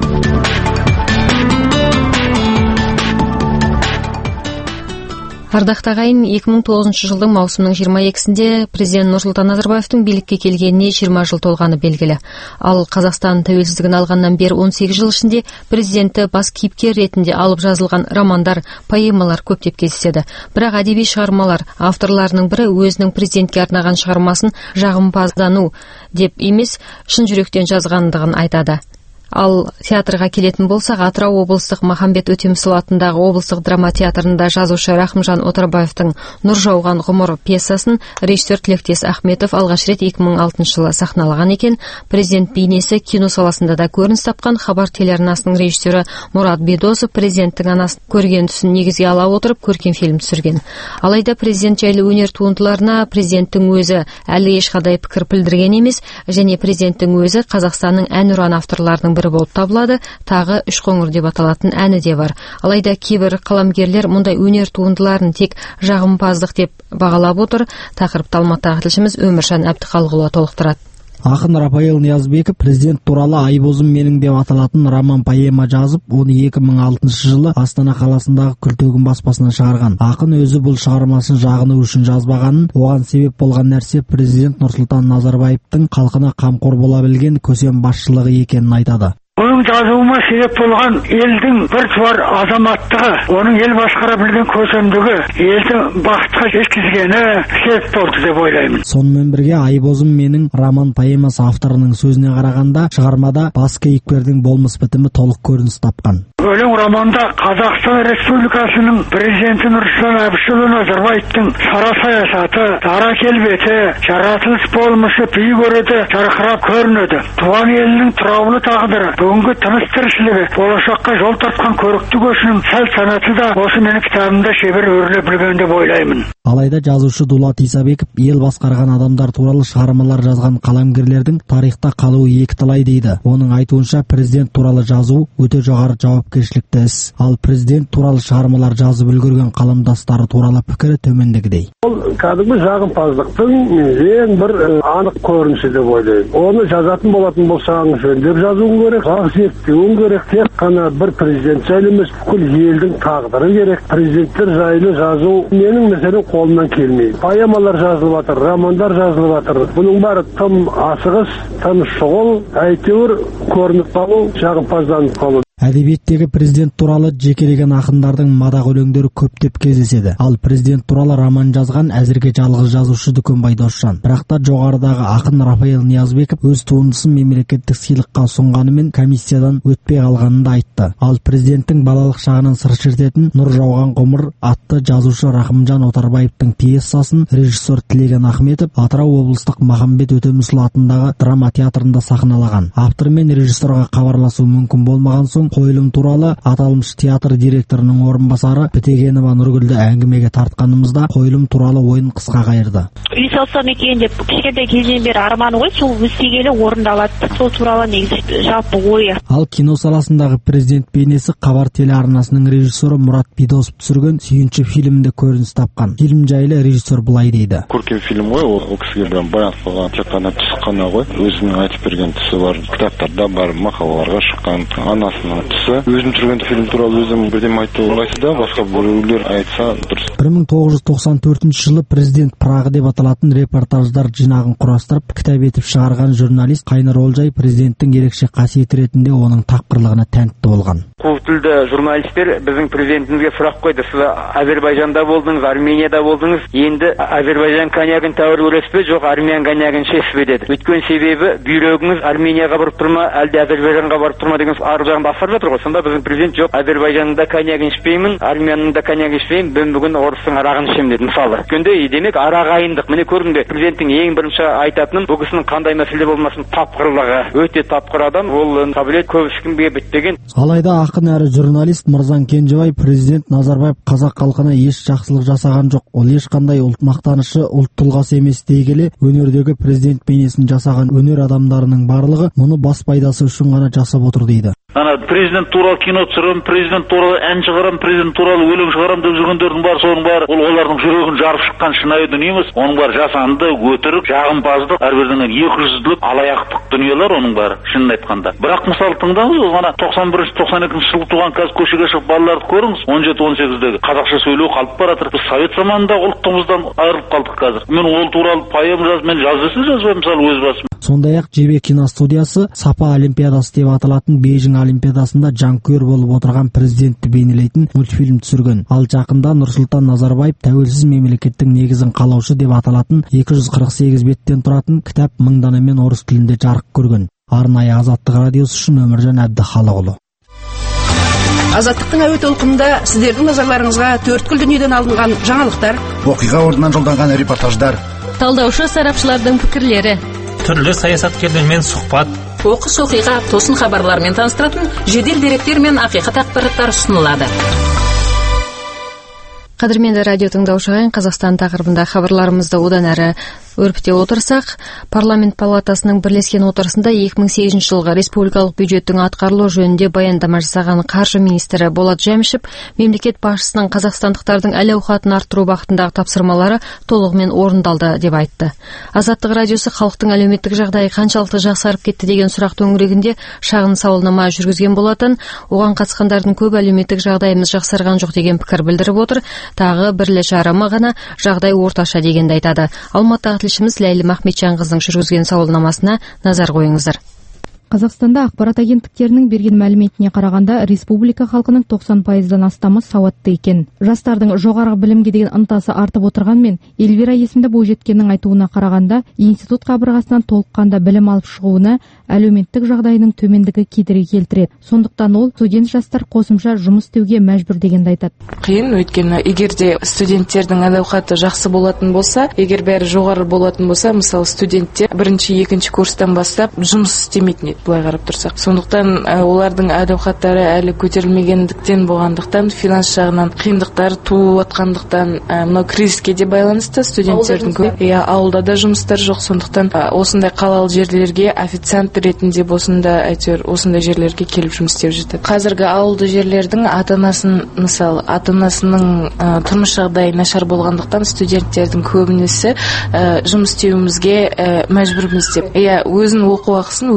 Ардақты ағайын, екі мың тоғызыншы жылдың маусымның жиырма екісінде президент Нұрсұлтан Назарбаевтың билікке келгеніне жиырма жыл толғаны белгілі. Ал Қазақстан тәуелсіздігін алғаннан бері он сегіз жыл ішінде президенті бас кейіпкер ретінде алып жазылған романдар, поэмалар көптеп кездеседі. Бірақ әдеби шығармалар авторларының бірі өзінің президентке арнаған шығармасын жағымпаздану деп емес, шын жүректен жазғандығын айтады. Ал театрға келетін болсақ, Атырау облыстық Махамбет Өтемісұлы атындағы облыстық драма театрында жазушы Рахымжан Отарбаевтың Нұр жауған ғұмыр пьесасын режиссер Тілектес Ахметов алғаш рет екі мың алтыншы жылы сахналаған екен. Президент бейнесі кино саласында да көрініс тапқан. Хабар телеарнасының режиссері Мұрат Бедосов президенттің анасын көрген түсін негізге ала отырып көркем фильм түсірген. Алайда президент жайлы өнер туындыларына президенттің өзі әлі ешқандай пікір білдірген емес, және президенттің өзі Қазақстанның әнұран авторларының бірі болып табылады. Тағы үш қоңыр деп аталатын әні де бар. Алайда кейбір қаламгерлер мұндай өнер туындыларын тек жағымпаздық деп бағалап отыр. Тақырыпты Алматыдағы тілшіміз Өміржан Әбдіқалықұлы толықтырады. Ақын Рафаэл Ниязбеков президент туралы Айбозым менің деп аталатын роман поэма жазып, оны екі мың алтыншы жылы Астана қаласындағы Күлтөгін баспасынан шығарған. Ақын өзі бұл шығармасын жағыну үшін жазбағанын, оған себеп болған нәрсе президент Нұрсұлтан Назарбаевтың халқына қамқор бола білген көсем басшылығы екенін айтады. Оның жазуыма себеп болған елдің біртуар азаматтығы, оның ел басқара білген көсемдігі, елді бақытқа жеткізгені себеп болды деп ойлаймын. Сонымен бірге Айбозым менің роман поэмасы авторының сөзіне қарағанда, шығармада бас кейіпкердің болмыс бітімі толық көрініс тапқан. Өлең романда Қазақстан Республикасының президенті Нұрсұлтан Әбішұлы Назарбаевтың сара саясаты, дара келбеті, жаратылыс болмысы биік өреді жарқырап көрінеді. Туған елінің тұраулы тағдыры, бүгінгі тыныс тіршілігі, болашаққа жол тартқан көрікті көшінің сәл санаты да осы менің кітабымда шебер өріле білген деп ойлаймын. Алайда жазушы Дулат Исабеков ел басқарған адамдар туралы шығармалар жазған қаламгерлердің тарихта қалуы екіталай дейді. Оның айтуынша президент туралы жазу өте жоғары жауапкершілікті іс. Ал президент туралы шығармалар жазып үлгерген қаламдастары туралы пікірі төмендегідей. Ол кәдімгі жағымпаздықтың ең бір анық көрінісі деп ойлаймын. Оны жазатын болатын болсаң, жөндеп жазуың керек, ақ зерттеуің керек. Тек қана бір президент жайлы емес, бүкіл елдің тағдыры керек. Президенттер жайлы жазу менің мәселем қолымнан келмейді. Поэмалар жазылып жатыр, романдар жазылып жатыр. Бұның бәрі тым асығыс, тым шұғыл, әйтеуір көрініп қалу, жағымпазданып қалу. Әдебиеттегі президент туралы жекелеген ақындардың мадақ өлеңдері көптеп кездеседі. Ал президент туралы роман жазған әзірге жалғыз жазушы Дүкенбай Досжан. Бірақ та жоғарыдағы ақын Рафаэл Ниязбеков өз туындысын мемлекеттік сыйлыққа ұсынғанымен комиссиядан өтпей қалғанын да айтты. Ал президенттің балалық шағынан сыр шертетін Нұр жауған ғұмыр атты жазушы Рахымжан Отарбаевтың пьесасын режиссер Тілеген Ахметов Атырау облыстық Махамбет Өтемісұлы атындағы драма театрында сахналаған. Автор мен режиссерға хабарласу мүмкін болмаған соң қойылым туралы аталмыш театр директорының орынбасары Бітегенова Нұргүлді әңгімеге тартқанымызда қойылым туралы ойын қысқа қайырды. Үй салсам екен деп кішкентай кезден бері арманы ғой, сол өсте келе орындалады. Сол туралы негізі жалпы ойы. Ал кино саласындағы президент бейнесі Хабар телеарнасының режиссері Мұрат Бидосов түсірген Сүйінші фильмінде көрініс тапқан. Фильм жайлы режиссер былай дейді. Көркем фильм ғой, ол кісіге бір баян қылған тек қана түс қана ғой. Өзінің айтып берген түсі бар, кітаптарда бар, мақалаларға шыққан анасының түсі. Өзім түсірген фильм туралы өзім бірдеме айту ыңғайсыз да, басқа біреулер айтса дұрыс. бір мың тоғыз жүз тоқсан төртінші жылы президент Прага деп аталатын репортаждар жинағын құрастырып, кітап етіп шығарған журналист Қайнар Олжай президенттің ерекше қасиеті ретінде оның тапқырлығына тәнтті болған. Көп тілді журналистер біздің президентімізге сұрақ қойды. Сіз Азербайжанда болдыңыз, Арменияда болдыңыз. Енді Азербайжан коньягын тәуір көресіз бе, жоқ Армян коньягын ішесіз бе деді. Өйткені себебі бүйрегіңіз Арменияға барып тұрма, әлде Азербайжанға барып тұрма деген арғы жағын басқарып жатыр ғой. Сонда біздің президент жоқ, Азербайжанның да коньягын ішпеймін, Армянның да коньягын ішпеймін, мен бүгін орыстың арағын ішемін деді мысалы. Өйткенде демек арағайындық. Міне көрдіңдер, президенттің ең бірінші айтатыным бұл кісінің қандай мәселе болмасын тапқырлығы. Өте тапқыр адам, ол қабілет көп ешкімге бітпеген. Алайда ақын әрі журналист Мырзан Кенжебай президент Назарбаев қазақ халқына еш жақсылық жасаған жоқ. Ол ешқандай ұлт мақтанышы, ұлт тұлғасы емес дей келе, өнердегі президент бейнесін жасаған өнер адамдарының барлығы мұны бас пайдасы үшін ғана жасап отыр дейді. Ана президент туралы кино түсірем, президент туралы ән шығарам, президент туралы өлең шығарам деп жүргендердің бар, соның бары ол олардың жүрегін жарып шыққан шынайы дүние емес. Оның бары жасанды, өтірік, жағымпаздық, әрбірден екі жүзділік, алаяқтық дүниелер оның бары, шынын айтқанда. Бірақ мысалы тыңдаңыз, ана тоқсан бірінші тоқсан екінші жылы туған қазір көшеге шығып балаларды көріңіз, он жеті он сегіздегі қазақша сөйлеу қалып бара жатыр. Біз совет заманында ұлттығымыздан айырылып қалдық қазір. Мен ол туралы поэма жазып, мен жазбасын жазбаймын мысалы өз басым. Сондай-ақ Жебе киностудиясы Сапа олимпиадасы деп аталатын Бейжің олимпиадасында жанкүйер болып отырған президентті бейнелейтін мультфильм түсірген. Ал жақында Нұрсұлтан Назарбаев тәуелсіз мемлекеттің негізін қалаушы деп аталатын екі жүз қырық сегіз беттен тұратын кітап мың данамен орыс тілінде жарық көрген. Арнайы Азаттық радиосы үшін Өміржан Әбдіхалықұлы. Азаттықтың әуе толқынында сіздердің назарларыңызға төрткүл дүниеден алынған жаңалықтар, оқиға орнынан жолданған репортаждар, талдаушы сарапшылардың пікірлері, түрлі саясаткерлермен сұхбат, оқыс оқиға тосын хабарлармен таныстыратын жедел деректер мен ақиқат ақпараттар ұсынылады. Қадірменді радио тыңдаушыға Қазақстан тақырыбында хабарларымызды одан әрі өрбіте отырсақ, парламент палатасының бірлескен отырысында екі мың сегізінші жылғы республикалық бюджеттің атқарылуы жөнінде баяндама жасаған қаржы министрі Болат Жәмішев мемлекет басшысының қазақстандықтардың әл-ауқатын арттыру бағытындағы тапсырмалары толығымен орындалды деп айтты. Азаттық радиосы халықтың әлеуметтік жағдайы қаншалықты жақсарып кетті деген сұрақ төңірегінде шағын сауалнама жүргізген болатын. Оған қатысқандардың көп әлеуметтік жағдайымыз жақсарған жоқ деген пікір білдіріп отыр. Тағы бірлі жарымы ғана жағдай орташа дегенді айтады. Алматыдағы тілшіміз Ләйлім Ахметжанқызының жүргізген сауалнамасына назар қойыңыздар. Қазақстанда ақпарат агенттіктерінің берген мәліметіне қарағанда республика халқының тоқсан пайыздан астамы сауатты екен. Жастардың жоғары білімге деген ынтасы артып отырғанмен, Эльвира есімді бойжеткеннің айтуына қарағанда, институт қабырғасынан толыққанда білім алып шығуына әлеуметтік жағдайының төмендігі кедергі келтіреді. Сондықтан ол студент жастар қосымша жұмыс істеуге мәжбүр дегенді айтады. Қиын, өйткені егер де студенттердің әл-ауқаты жақсы болатын болса, егер бәрі жоғары болатын болса, мысалы студенттер бірінші, екінші курстан бастап жұмыс істемейтін былай қарап тұрсақ. Сондықтан олардың әл-ауқаттары әлі көтерілмегендіктен болғандықтан, финанс жағынан қиындықтар туып жатқандықтан, мынау кризиске де байланысты студенттердің көп. Иә, ауылда да жұмыстар жоқ, сондықтан осындай қалалы жерлерге официант ретінде болсында, әйтеуір осындай жерлерге келіп жұмыс істеп жатады. Қазіргі ауылды жерлердің ата-анасын, мысалы, ата-анасының тұрмыс жағдайы нашар болғандықтан студенттердің көбінесі жұмыс істеуімізге мәжбүрміз деп. Иә, өзінің оқу ақысын өздері осы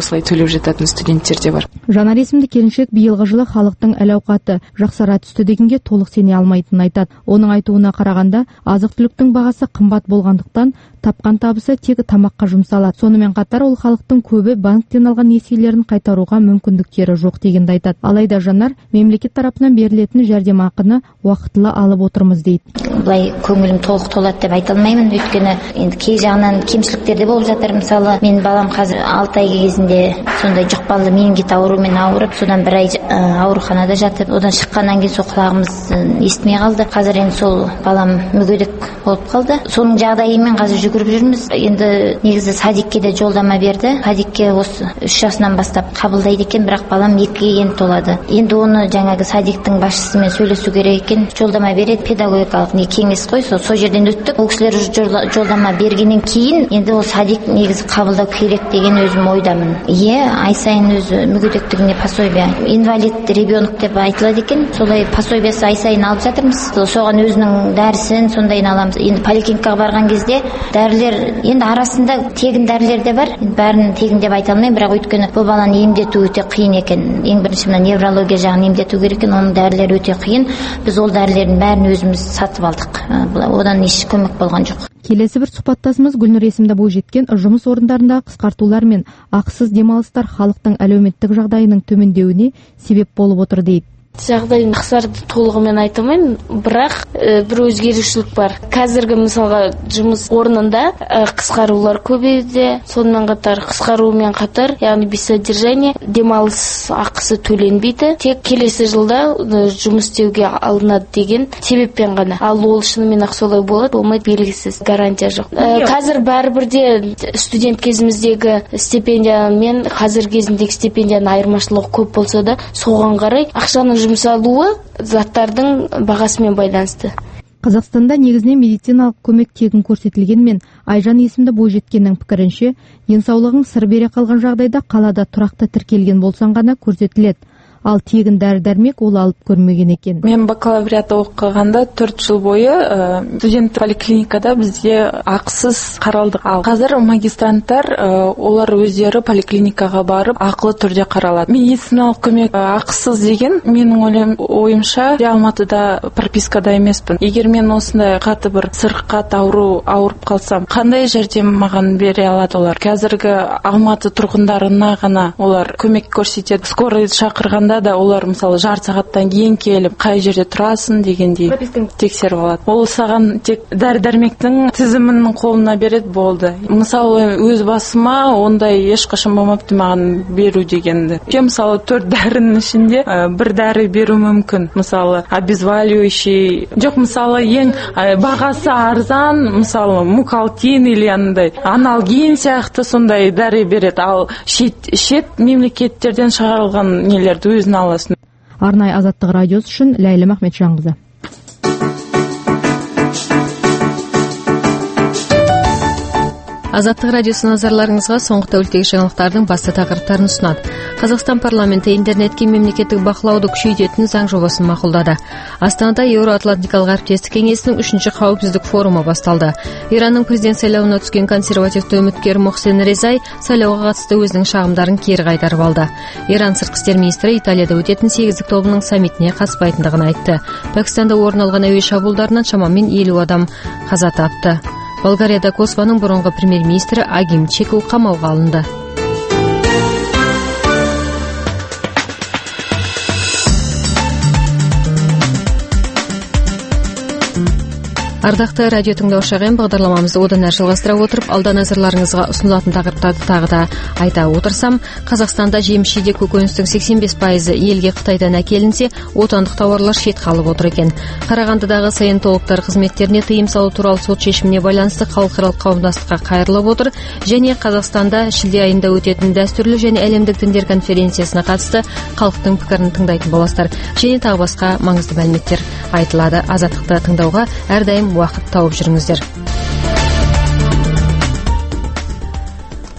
осылай төлеп жататын студенттер де бар. Жанар есімді келіншек биылғы жылы халықтың әл-ауқаты жақсара түсті дегенге толық сене алмайтынын айтады. Оның айтуына қарағанда, азық-түліктің бағасы қымбат болғандықтан тапқан табысы тек тамаққа жұмсалады. Сонымен қатар ол халықтың көбі банктен алған несиелерін қайтаруға мүмкіндіктері жоқ дегенді айтады. Алайда Жанар мемлекет тарапынан берілетін жәрдемақыны уақытылы алып отырмыз дейді. Былай көңілім толық толады деп айта алмаймын, өйткені енді кей жағынан кемшіліктер де болып жатыр. Мысалы, мен балам қазір алты ай кезінде сондай жұқпалы менингит ауруымен ауырып, содан бір ай ауруханада жатып, одан шыққаннан кейін сол құлағымыз естімей қалды. Қазір енді сол балам мүгедек болып қалды. Соның жағдайымен қазір жүгіріп жүрміз. Енді негізі садикке де жолдама берді. Садикке осы үш жасынан бастап қабылдайды екен, бірақ балам екіге енді толады. Енді оны жаңағы садиктің басшысымен сөйлесу керек екен. Жолдама береді, педагогикалық не кеңес қой, сол сол жерден өттік. Ол кісілер жолдама бергеннен кейін енді ол садик негізі қабылдау керек деген өзім ойдамын. Е, ай сайын өзі мүгедектігіне пособие, инвалид ребенок деп айтылады екен. Солай пособиясы ай сайын алып жатырмыз. Соған өзінің дәрісін сондайын аламыз. Енді поликлиникаға барған кезде дәрілер, енді арасында тегін дәрілер де бар. Бәрін тегін деп айта алмаймын, бірақ өйткені бұл баланы емдету өте қиын екен. Ең бірінші мына неврология жағын емдету керек екен, оның дәрілері өте қиын. Біз ол дәрілердің бәрін өзіміз сатып алдық. Одан еш көмек болған жоқ. Келесі бір сұхбаттасымыз Гүлнұр есімді бойжеткен жұмыс орындарында қысқартулар мен ақысыз демалыстар халықтың әлеуметтік жағдайының төмендеуіне себеп болып отыр дейді. Жағдайын қысқарды толығымен айтамын, бірақ ә, бір өзгерушілік бар. Қазіргі мысалға жұмыс орнында ә, қысқарулар көбейді. Сонымен қатар қысқарумен қатар, яғни без содержания демалыс ақысы төленбейді. Тек келесі жылда ә, жұмыс істеуге алынады деген себеппен ғана. Ал ол шынымен ақ солай болады, болмайды, белгісіз, гарантия жоқ. Ә, қазір бәрібірде студент кезіміздегі стипендия мен қазір кезіндегі стипендияның айырмашылығы көп болса да, соған қарай ақшаның жұмсалуы заттардың бағасымен байланысты. Қазақстанда негізінен медициналық көмек тегін көрсетілгенмен, Айжан есімді бойжеткеннің пікірінше, денсаулығың сыр бере қалған жағдайда қалада тұрақты тіркелген болсаң ғана көрсетіледі. Ал тегін дәрі-дәрмек ол алып көрмеген екен. Мен бакалавриат оқығанда төрт жыл бойы ә, студент поликлиникада бізде ақысыз қаралдық. Ал қазір магистранттар ә, олар өздері поликлиникаға барып ақылы түрде қаралады. Медициналық көмек ә, ақысыз деген менің ойымша Алматыда пропискада емеспін. Егер мен осындай қатты бір сырқат ауру ауырып қалсам, қандай жәрдем маған бере алады олар? Қазіргі Алматы тұрғындарына ғана олар көмек көрсетеді. Скорый шақырған да олар мысалы жарты сағаттан кейін келіп қай жерде тұрасың дегендей тексеріп алады. Ол саған тек дәрі-дәрмектің тізімінің қолына береді, болды. Мысалы өз басыма ондай ешқашан болмапты маған беру дегенді. Мысалы төрт дәрінің ішінде бір дәрі беру мүмкін. Мысалы обезваливающий. Жоқ, мысалы ең бағасы арзан, мысалы мукалтин или андай аналгин сияқты сондай дәрі береді. Ал шет, шет мемлекеттерден шығарылған нелерді өзін аласың. Арнай Азаттық радиосы үшін Ләйлім Ахметжанқызы. Азаттық радиосы назарларыңызға соңғы тәуліктегі жаңалықтардың басты тақырыптарын ұсынады. Қазақстан парламенті интернетке мемлекеттік бақылауды күшейтетін заң жобасын мақұлдады. Астанада Еуроатлантикалық әріптестік кеңесінің үшінші қауіпсіздік форумы басталды. Иранның президент сайлауына түскен консервативті үміткер Мохсен Резай сайлауға қатысты өзінің шағымдарын кері қайтарып алды. Иран сыртқы істер министрі Италияда өтетін сегіздік тобының саммитіне қатыспайтындығын айтты. Пәкістанда орын алған әуе шабуылдарынан шамамен елу адам қаза тапты. Болгарияда Косвоның бұрынғы премьер-министрі Агим Чеку қамауға алынды. Ардақты радио тыңдаушы ағайын, бағдарламамызды одан әрі жалғастыра отырып, алда назарларыңызға ұсынылатын тақырыптарды тағы да айта отырсам, Қазақстанда жеміс-жидек көкөністің сексен бес пайызы елге Қытайдан әкелінсе, отандық тауарлар шет қалып отыр екен. Қарағандыдағы саентологтар қызметтеріне тыйым салу туралы сот шешіміне байланысты халықаралық қауымдастыққа қайырылып отыр, және Қазақстанда шілде айында өтетін дәстүрлі және әлемдік діндер конференциясына қатысты халықтың пікірін тыңдайтын боласыздар. Және тағы басқа маңызды мәліметтер айтылады. Азаттықты тыңдауға әрдайым уақыт тауып жүріңіздер.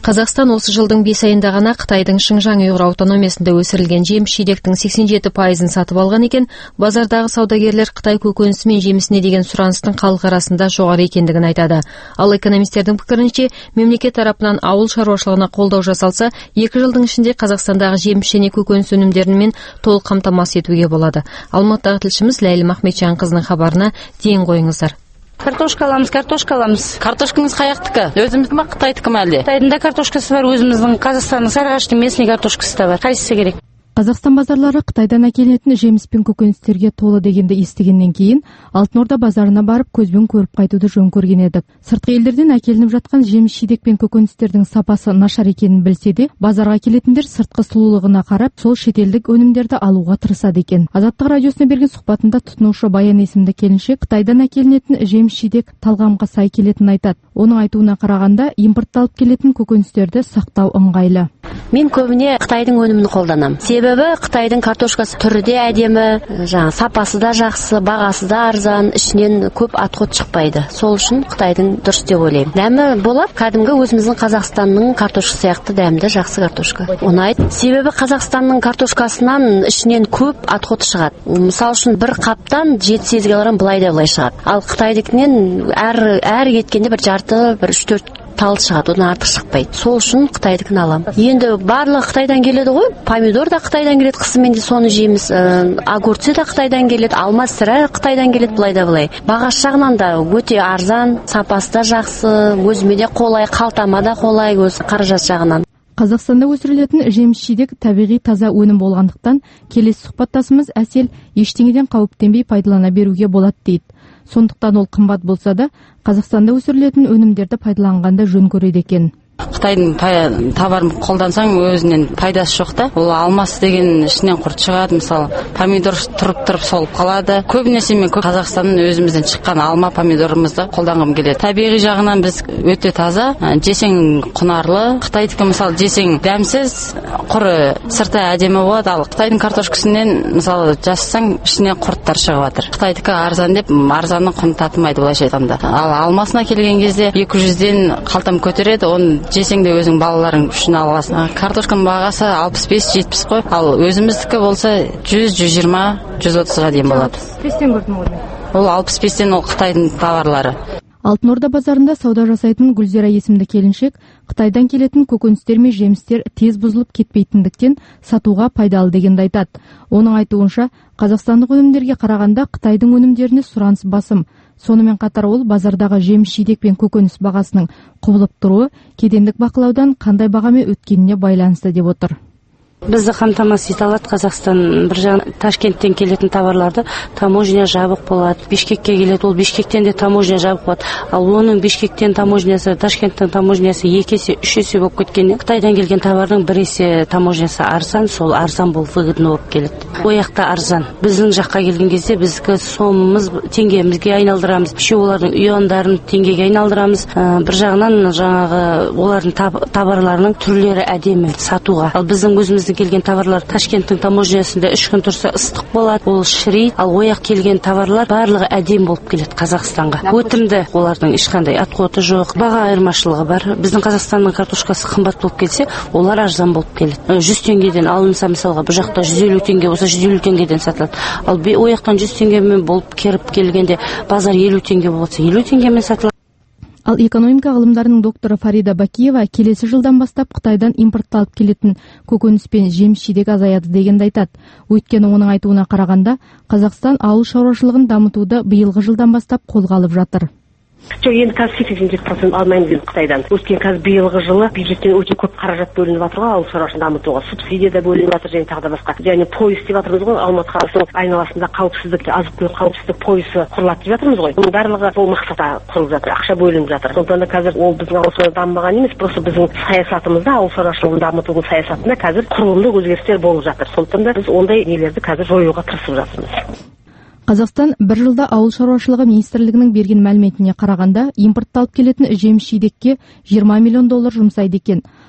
Қазақстан осы жылдың бес айында ғана Қытайдың Шыңжаң Уйғур автономиясында өсірілген жеміс-жидектің сексен жеті пайызын сатып алған екен. Базардағы саудагерлер Қытай көкөнісі мен жемісіне деген сұраныстың халық арасында жоғары екендігін айтады. Ал экономистердің пікірінше, мемлекет тарапынан ауыл шаруашылығына қолдау жасалса, екі жылдың ішінде Қазақстандағы жеміс және көкөніс өнімдерімен толық қамтамасыз етуге болады. Алматыдағы тілшіміз Ләйлім Ахметжанқызының хабарына дейін қойыңыздар. Картошка аламыз, картошка аламыз. Картошкаңыз қаяқтікі? Өзіміздің ма, Қытайдікі ме әлде? Қытайдың да картошкасы бар, өзіміздің Қазақстанның Сарыағаштың местный картошкасы да бар. Қайсысы керек? Қазақстан базарлары Қытайдан әкелінетін жеміс пен көкөністерге толы дегенді естігеннен кейін Алтын Орда базарына барып көзбен көріп қайтуды жөн көрген едік. Сыртқы елдерден әкелініп жатқан жеміс-жидек пен көкөністердің сапасы нашар екенін білсе де, базарға келетіндер сыртқы сұлулығына қарап, сол шетелдік өнімдерді алуға тырысады екен. Азаттық радиосына берген сұхбатында тұтынушы Баян есімді келіншек Қытайдан әкелінетін жеміс-жидек талғамға сай келетінін айтады. Оның айтуына қарағанда, импортталып келетін көкөністерді сақтау ыңғайлы. Мен көбіне Қытайдың өнімін қолданамын. Себебі Қытайдың картошкасы түрі де әдемі, жаңа сапасы да жақсы, бағасы да арзан, ішінен көп отход шықпайды. Сол үшін Қытайдың дұрыс деп ойлаймын. Дәмі болады, кәдімгі өзіміздің Қазақстанның картошка сияқты дәмді жақсы картошка. Ұнайды. Себебі Қазақстанның картошкасынан ішінен көп отход шығады. Мысалы үшін бір қаптан жеті-сегіз килограмм былай да былай шығады. Ал Қытайдікінен әр әр кеткенде бір жарты, бір үш-төрт тал шығады, одан артық шықпайды. Сол үшін Қытайдікін аламын. Енді барлығы Қытайдан келеді ғой. Помидор да Қытайдан келеді, қысымен де соны жейміз. Огурцы да Қытайдан келеді, алма сірә Қытайдан келеді, былай да былай. Бағасы жағынан да өте арзан, сапасы да жақсы, өзіме де қолай, қалтама да қолай, өз қаражат жағынан. Қазақстанда өсірілетін жеміс-жидек табиғи таза өнім болғандықтан, келесі сұхбаттасымыз Әсел ештеңеден қауіптенбей пайдалана беруге болады дейді. Сондықтан ол қымбат болса да, Қазақстанда өсірілетін өнімдерді пайдаланғанда жөн көреді екен. Қытайдың товарын қолдансаң өзінен пайдасы жоқ та. Ол алмасы деген ішінен құрт шығады. Мысалы, помидор тұрып-тұрып солып қалады. Көбінесе мен Қазақстанның өзімізден шыққан алма помидорымызды қолданғым келеді. Табиғи жағынан біз өте таза, жесең құнарлы. Қытайдікі мысалы жесең дәмсіз, құры, сырты әдемі болады. Ал Қытайдың картошкасынан мысалы жасасаң ішінен құрттар шығып жатыр. Қытайдікі арзан деп, арзанның құны татымайды былайша айтқанда. Ал алмасына келген кезде екі жүзден қалтам көтереді. Оны жесең де өзің балаларың үшін аласың. Картошканың бағасы алпыс бес жетпіс қой. Ал өзіміздікі болса жүз жүз жиырма жүз отызға дейін болады. бестен көрдім ғой. Ол алпыс бестен ол Қытайдың товарлары. Алтын Орда базарында сауда жасайтын Гүлзира есімді келіншек Қытайдан келетін көкөністер мен жемістер тез бұзылып кетпейтіндіктен сатуға пайдалы дегенді айтады. Оның айтуынша, қазақстандық өнімдерге қарағанда Қытайдың өнімдеріне сұраныс басым. Сонымен қатар ол базардағы жеміс-жидек пен көкөніс бағасының құбылып тұруы кедендік бақылаудан қандай бағамен өткеніне байланысты деп отыр. Бізді қамтамасыз ете алады Қазақстан. Бір жағынан Ташкенттен келетін товарларды таможня жабық болады. Бишкекке келеді, ол Бишкектен де таможня жабық болады. Ал оның Бишкектен таможнясы, Ташкенттің таможнясы екі есе, үш есе болып кеткенде, Қытайдан келген товардың бір есе таможнясы арзан, сол арзан болып выгодно болып келеді. Ол жақта арзан. Біздің жаққа келген кезде біздікі сомымыз теңгемізге айналдырамыз. Еще олардың юандарын теңгеге айналдырамыз. Бір жағынан жаңағы олардың товарларының түрлері әдемі сатуға. Ал біздің өзіміз келген товарлар Ташкенттің таможнясында үш күн тұрса ыстық болады, ол шірейді. Ал ояқ келген товарлар барлығы әдем болып келеді Қазақстанға. Өтімді, олардың ешқандай отходы жоқ, баға айырмашылығы бар. Біздің Қазақстанның картошкасы қымбат болып келсе, олар арзан болып келеді. жүз теңгеден алынса, мысалға бұл жақта жүз елу теңге болса, жүз елу теңгеден сатылады. Ал ояқтан жүз теңгемен болып керіп келгенде базар елу теңге болса, елу теңгемен сатылады. Ал экономика ғылымдарының докторы Фарида Бакиева келесі жылдан бастап Қытайдан импортталып келетін көкөніс пен жеміс-жидек азаяды дегенді айтады. Өйткені оның айтуына қарағанда, Қазақстан ауыл шаруашылығын дамытуды биылғы жылдан бастап қолға алып жатыр. Жоқ, енді қазір сексен жеті процент алмаймыз енді Қытайдан. Өткен қазір биылғы жылы бюджеттен өте көп қаражат бөлініп жатыр ғой, ауыл шаруашылығын дамытуға. Субсидия да бөлініп жатыр, және тағы да басқа. Және пойыз деп жатырмыз ғой, Алматы қаласының айналасында қауіпсіздік, азық-түлік қауіпсіздік пойызы құрылады деп жатырмыз ғой. Оның барлығы сол мақсатта құрылып жатыр, ақша бөлініп жатыр. Сондықтан да қазір ол біздің ауыл шаруашылығы дамымаған емес, просто біздің саясатымызда, ауыл шаруашылығын дамытудың саясатында қазір құрылымдық өзгерістер болып жатыр. Сондықтан да біз ондай нелерді қазір жоюға тырысып жатырмыз. Қазақстан бір жылда ауыл шаруашылығы министрлігінің берген мәліметіне қарағанда, импортталып келетін жеміс-жидекке жиырма миллион доллар жұмсайды екен.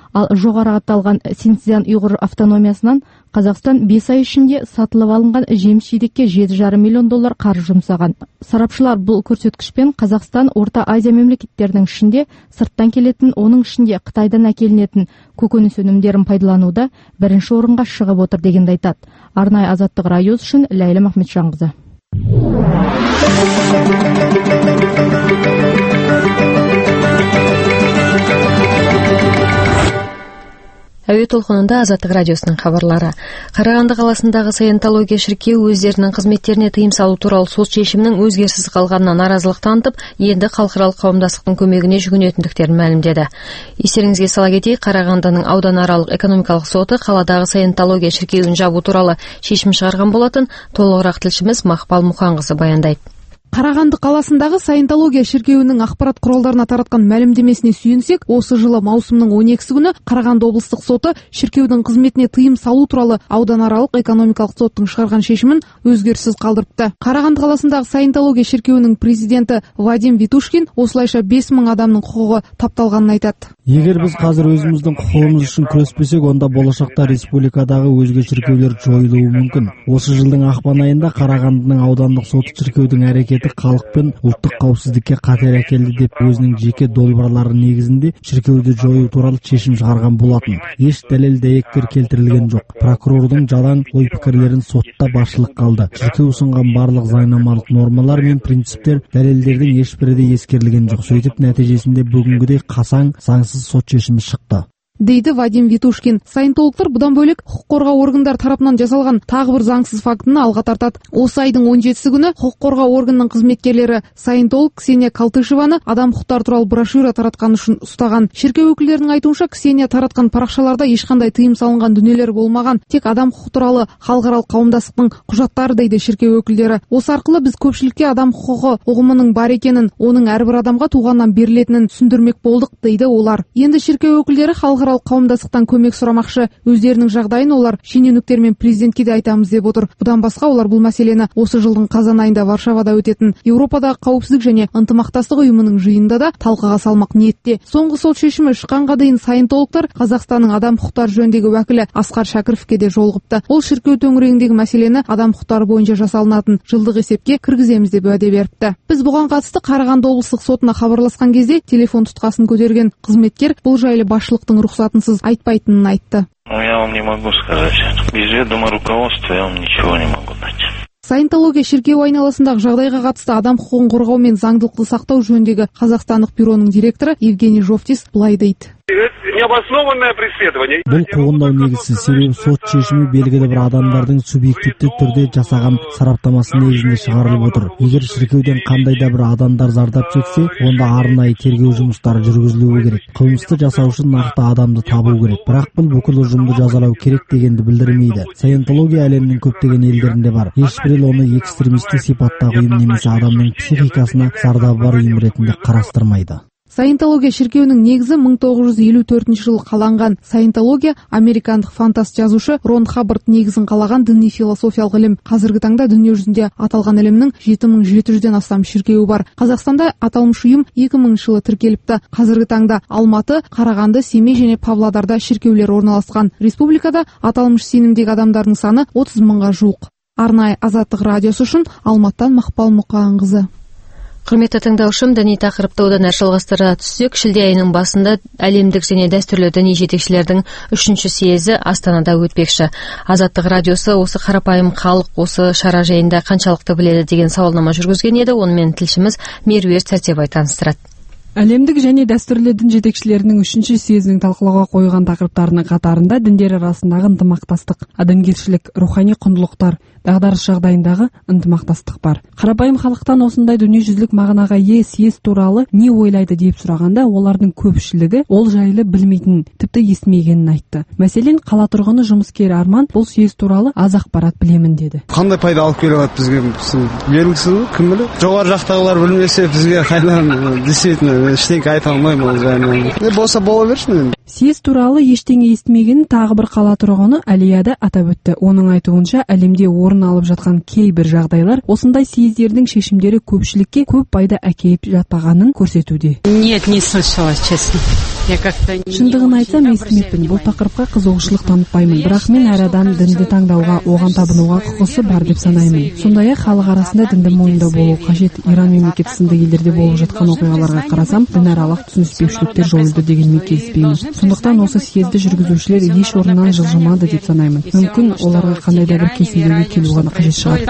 Ал жоғары аталған Синьцзян ұйғыр автономиясынан Қазақстан бес ай ішінде сатылып алынған жеміс-жидекке жеті жарым миллион доллар қаржы жұмсаған. Сарапшылар бұл көрсеткішпен Қазақстан Орта Азия мемлекеттерінің ішінде сырттан келетін, оның ішінде Қытайдан әкелінетін көкөніс өнімдерін пайдалануда бірінші орынға шығып отыр дегенді айтады. Арнайы Азаттық радиосы үшін Ләйлә Махметжанқызы. Әуе толқынында Азаттық радиосының хабарлары. Қарағанды қаласындағы Саентология шіркеуі өздерінің қызметтеріне тыйым салу туралы сот шешімінің өзгеріссіз қалғанына наразылық танытып, енді халықаралық қауымдастықтың көмегіне жүгінетіндіктерін мәлімдеді. Естеріңізге сала кетейік, Қарағандының ауданаралық экономикалық соты қаладағы Саентология шіркеуін жабу туралы шешім шығарған болатын. Толығырақ тілшіміз Мақпал Мұханқызы баяндайды. Қарағанды қаласындағы Саентология шіркеуінің ақпарат құралдарына таратқан мәлімдемесіне сүйенсек, осы жылы маусымның он екісі күні Қарағанды облыстық соты шіркеудің қызметіне тыйым салу туралы ауданаралық экономикалық соттың шығарған шешімін өзгеріссіз қалдырыпты. Қарағанды қаласындағы Саентология шіркеуінің президенті Вадим Витушкин осылайша бес мың адамның құқығы тапталғанын айтады. Егер біз қазір өзіміздің құқығымыз үшін күреспесек, онда болашақта республикадағы өзге шіркеулер жойылуы мүмкін. Осы жылдың ақпан айында Қарағандының аудандық соты шіркеудің әрекеті халық пен ұлттық қауіпсіздікке қатер әкелді деп өзінің жеке долбарлары негізінде шіркеуді жою туралы шешім шығарған болатын. Еш дәлел дәйектер келтірілген жоқ. Прокурордың жалаң ой пікірлерін сотта басшылық қалды. Шіркеу ұсынған барлық заңнамалық нормалар мен принциптер дәлелдердің ешбірі де ескерілген жоқ. Сөйтіп нәтижесінде бүгінгідей қасаң заңсыз сот шешімі шықты, дейді Вадим Витушкин. Саентологтар бұдан бөлек құқық қорғау органдар тарапынан жасалған тағы бір заңсыз фактіні алға тартады. Осы айдың он жетісі күні құқық қорғау органының қызметкерлері саентолог Ксения Калтышеваны адам құқықтары туралы брошюра таратқаны үшін ұстаған. Шіркеу өкілдерінің айтуынша, Ксения таратқан парақшаларда ешқандай тыйым салынған дүниелер болмаған, тек адам құқығы туралы халықаралық қауымдастықтың құжаттары, дейді шіркеу өкілдері. Осы арқылы біз көпшілікке адам құқығы ұғымының бар екенін, оның әрбір адамға туғаннан берілетінін түсіндірмек болдық, дейді олар. Енді шіркеу өкілдері халықаралық қауымдастықтан көмек сұрамақшы. Өздерінің жағдайын олар шенеуніктер мен президентке де айтамыз деп отыр. Бұдан басқа олар бұл мәселені осы жылдың қазан айында Варшавада өтетін Еуропадағы қауіпсіздік және ынтымақтастық ұйымының жиынында да талқыға салмақ ниетте. Соңғы сот шешімі шыққанға дейін саентологтар Қазақстанның адам құқықтары жөніндегі уәкілі Асқар Шәкіровке де жолығыпты. Ол шіркеу төңірегіндегі мәселені адам құқықтары бойынша жасалынатын жылдық есепке кіргіземіз деп уәде беріпті. Біз бұған қатысты Қарағанды облыстық сотына хабарласқан кезде телефон тұтқасын көтерген қызметкер бұл жайлы басшылықтың рұқсатынсыз айтпайтынын айтты. Ну, я вам не могу сказать. Без ведома руководства я вам ничего не могу дать. Саентология шіркеу айналасындағы жағдайға қатысты адам құқығын қорғау мен заңдылықты сақтау жөніндегі Қазақстандық бюроның директоры Евгений Жовтис былай дейді. Необоснованное преследование. Бұл қуғындау негізсіз, себебі сот шешімі белгілі бір адамдардың субъективті түрде жасаған сараптамасы негізінде шығарылып отыр. Егер шіркеуден қандай да бір адамдар зардап шексе, онда арнайы тергеу жұмыстары жүргізілуі керек. Қылмысты жасау үшін нақты адамды табу керек. Бірақ бұл бүкіл ұжымды жазалау керек дегенді білдірмейді. Саентология әлемнің көптеген елдерінде бар. Ешбір ел оны экстремистік сипаттағы ұйым немесе адамның психикасына зардабы бар ұйым ретінде қарастырмайды. Саентология шіркеуінің негізі мың тоғыз жүз елу төртінші жылы қаланған. Саентология американдық фантаст жазушы Рон Хаббард негізін қалаған діни философиялық ілім. Қазіргі таңда дүние жүзінде аталған ілімнің жеті мың жеті жүзден астам шіркеуі бар. Қазақстанда аталмыш ұйым екі мыңыншы жылы тіркеліпті. Қазіргі таңда Алматы, Қарағанды, Семей және Павлодарда шіркеулер орналасқан. Республикада аталмыш сенімдегі адамдардың саны отыз мыңға жуық. Арнайы Азаттық радиосы үшін Алматыдан Мақпал Мұқанқызы. Құрметті тыңдаушым, діни тақырыпты одан әрі жалғастыра түссек, шілде айының басында әлемдік және дәстүрлі діни жетекшілердің үшінші съезі Астанада өтпекші. Азаттық радиосы осы қарапайым халық осы шара жайында қаншалықты біледі деген сауалнама жүргізген еді. Онымен тілшіміз Меруерт Сәрсебай таныстырады. Әлемдік және дәстүрлі дін жетекшілерінің үшінші съезінің талқылауға қойған тақырыптарының қатарында діндер арасындағы ынтымақтастық, адамгершілік, рухани құндылықтар, дағдарыс жағдайындағы ынтымақтастық бар. Қарапайым халықтан осындай дүниежүзілік мағынаға ие съез туралы не ойлайды деп сұрағанда, олардың көпшілігі ол жайлы білмейтінін, тіпті естімегенін айтты. Мәселен, қала тұрғыны жұмыскер Арман бұл съез туралы аз ақпарат білемін деді. Қандай пайда алып келіп жатыр бізге? Белгісіз, кім біледі? Жоғары жақтағылар білмесе бізге қайдан действительно ештеңе айта алмаймын ол жайында. Не болса бола берсін. Съез туралы ештеңе естімеген тағы бір қала тұрғыны Алияда атап өтті. Оның айтуынша, әлемде орын алып жатқан кейбір жағдайлар осындай съездердің шешімдері көпшілікке көп пайда әкеліп жатпағанын көрсетуде. Нет, не слышала, честно. шындығын айтсам естімеппін, бұл тақырыпқа қызығушылық танытпаймын, бірақ мен әр адам дінді таңдауға, оған табынуға құқысы бар деп санаймын. Сондай-ақ халық арасында дінді мойындау болу қажет. Иран мемлекеті сынды елдерде болып жатқан оқиғаларға қарасам, дінаралық түсініспеушіліктер жойылды дегенмен келіспеймін. Сондықтан осы съезді жүргізушілер еш орнынан жылжымады деп санаймын. Мүмкін оларға қандай да бір келісімдерге келу ғана қажет шығар.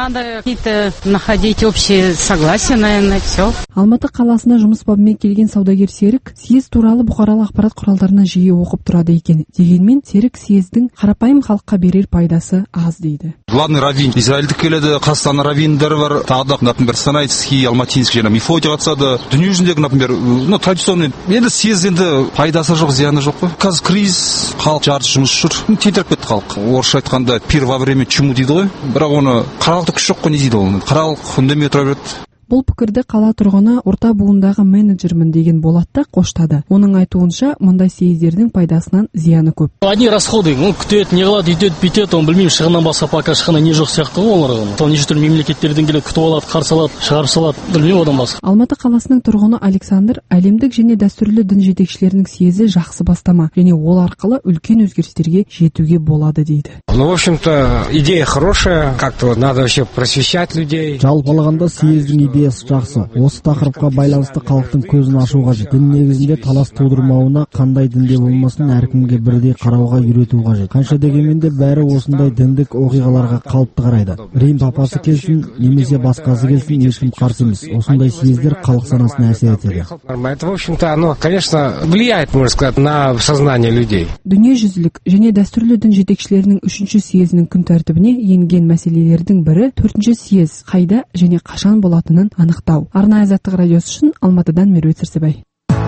Алматы қаласына жұмыс бабымен келген саудагер Серік съезд туралы бұқаралық ақпарат құралдарынан жиі оқып тұрады екен. Дегенмен Серік съездің қарапайым халыққа берер пайдасы аз дейді. Главный раввин израильдік келеді, Қазақстан раввиндері бар, тағы да, например, Санайский, Алматинский, және Мефодий қатысады. Дүние жүзіндегі, например, ну, традиционный, енді съезд енді пайдасы жоқ, зияны жоқ қой. Қазір кризис, халық жарты жұмыс жүр. Тетіріп кетті халық. Орысша айтқанда пир во время чумы дейді ғой. Бірақ оны қарақалды күш жоқ қой, не дейді ол. Қаралық үндемей тұра береді. Бұл пікірді қала тұрғыны орта буындағы менеджермін деген Болатта қоштады. Оның айтуынша, мұндай съездердің пайдасынан зияны көп. Одни расходы, ну, күтеді, не қылады, үйтеді, бүйтеді, оны білмеймін, шығыннан басқа пока шығыны не жоқ сияқты ғой оларға. Сол неше түрлі мемлекеттерден келеді, күтіп алады, қарсы алады, шығарып салады, білмеймін одан басқа. Алматы қаласының тұрғыны Александр әлемдік және дәстүрлі дін жетекшілерінің съезі жақсы бастама, және ол арқылы үлкен өзгерістерге жетуге болады дейді. Ну, в общем-то, идея хорошая, как-то надо вообще просвещать людей. Жалпы алғанда съездің идеясы жақсы. Осы тақырыпқа байланысты халықтың көзін ашу қажет. Дін негізінде талас тудырмауына, қандай дінде болмасын әркімге бірдей қарауға үйрету қажет. Қанша дегенмен де бәрі осындай діндік оқиғаларға қалыпты қарайды. Рим папасы келсін, немесе басқасы келсін, ешкім қарсы емес. Осындай съездер халық санасына әсер етеді. Это, в общем-то, оно, конечно, влияет, можно сказать, на сознание людей. Дүниежүзілік және дәстүрлі дін жетекшілерінің үшінші съезінің күн тәртібіне енген мәселелердің бірі төртінші съез қайда және қашан болатынын анықтау. Арнайы Азаттық радиосы үшін Алматыдан Меруерт Сәрсебай.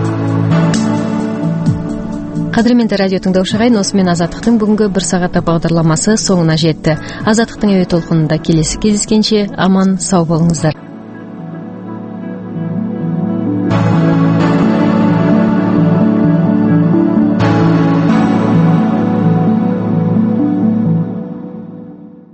Қадірменді радио тыңдаушығай, осымен Азаттықтың бүгінгі бір сағатта бағдарламасы соңына жетті. Азаттықтың әуе толқынында келесі кездескенше аман сау болыңыздар.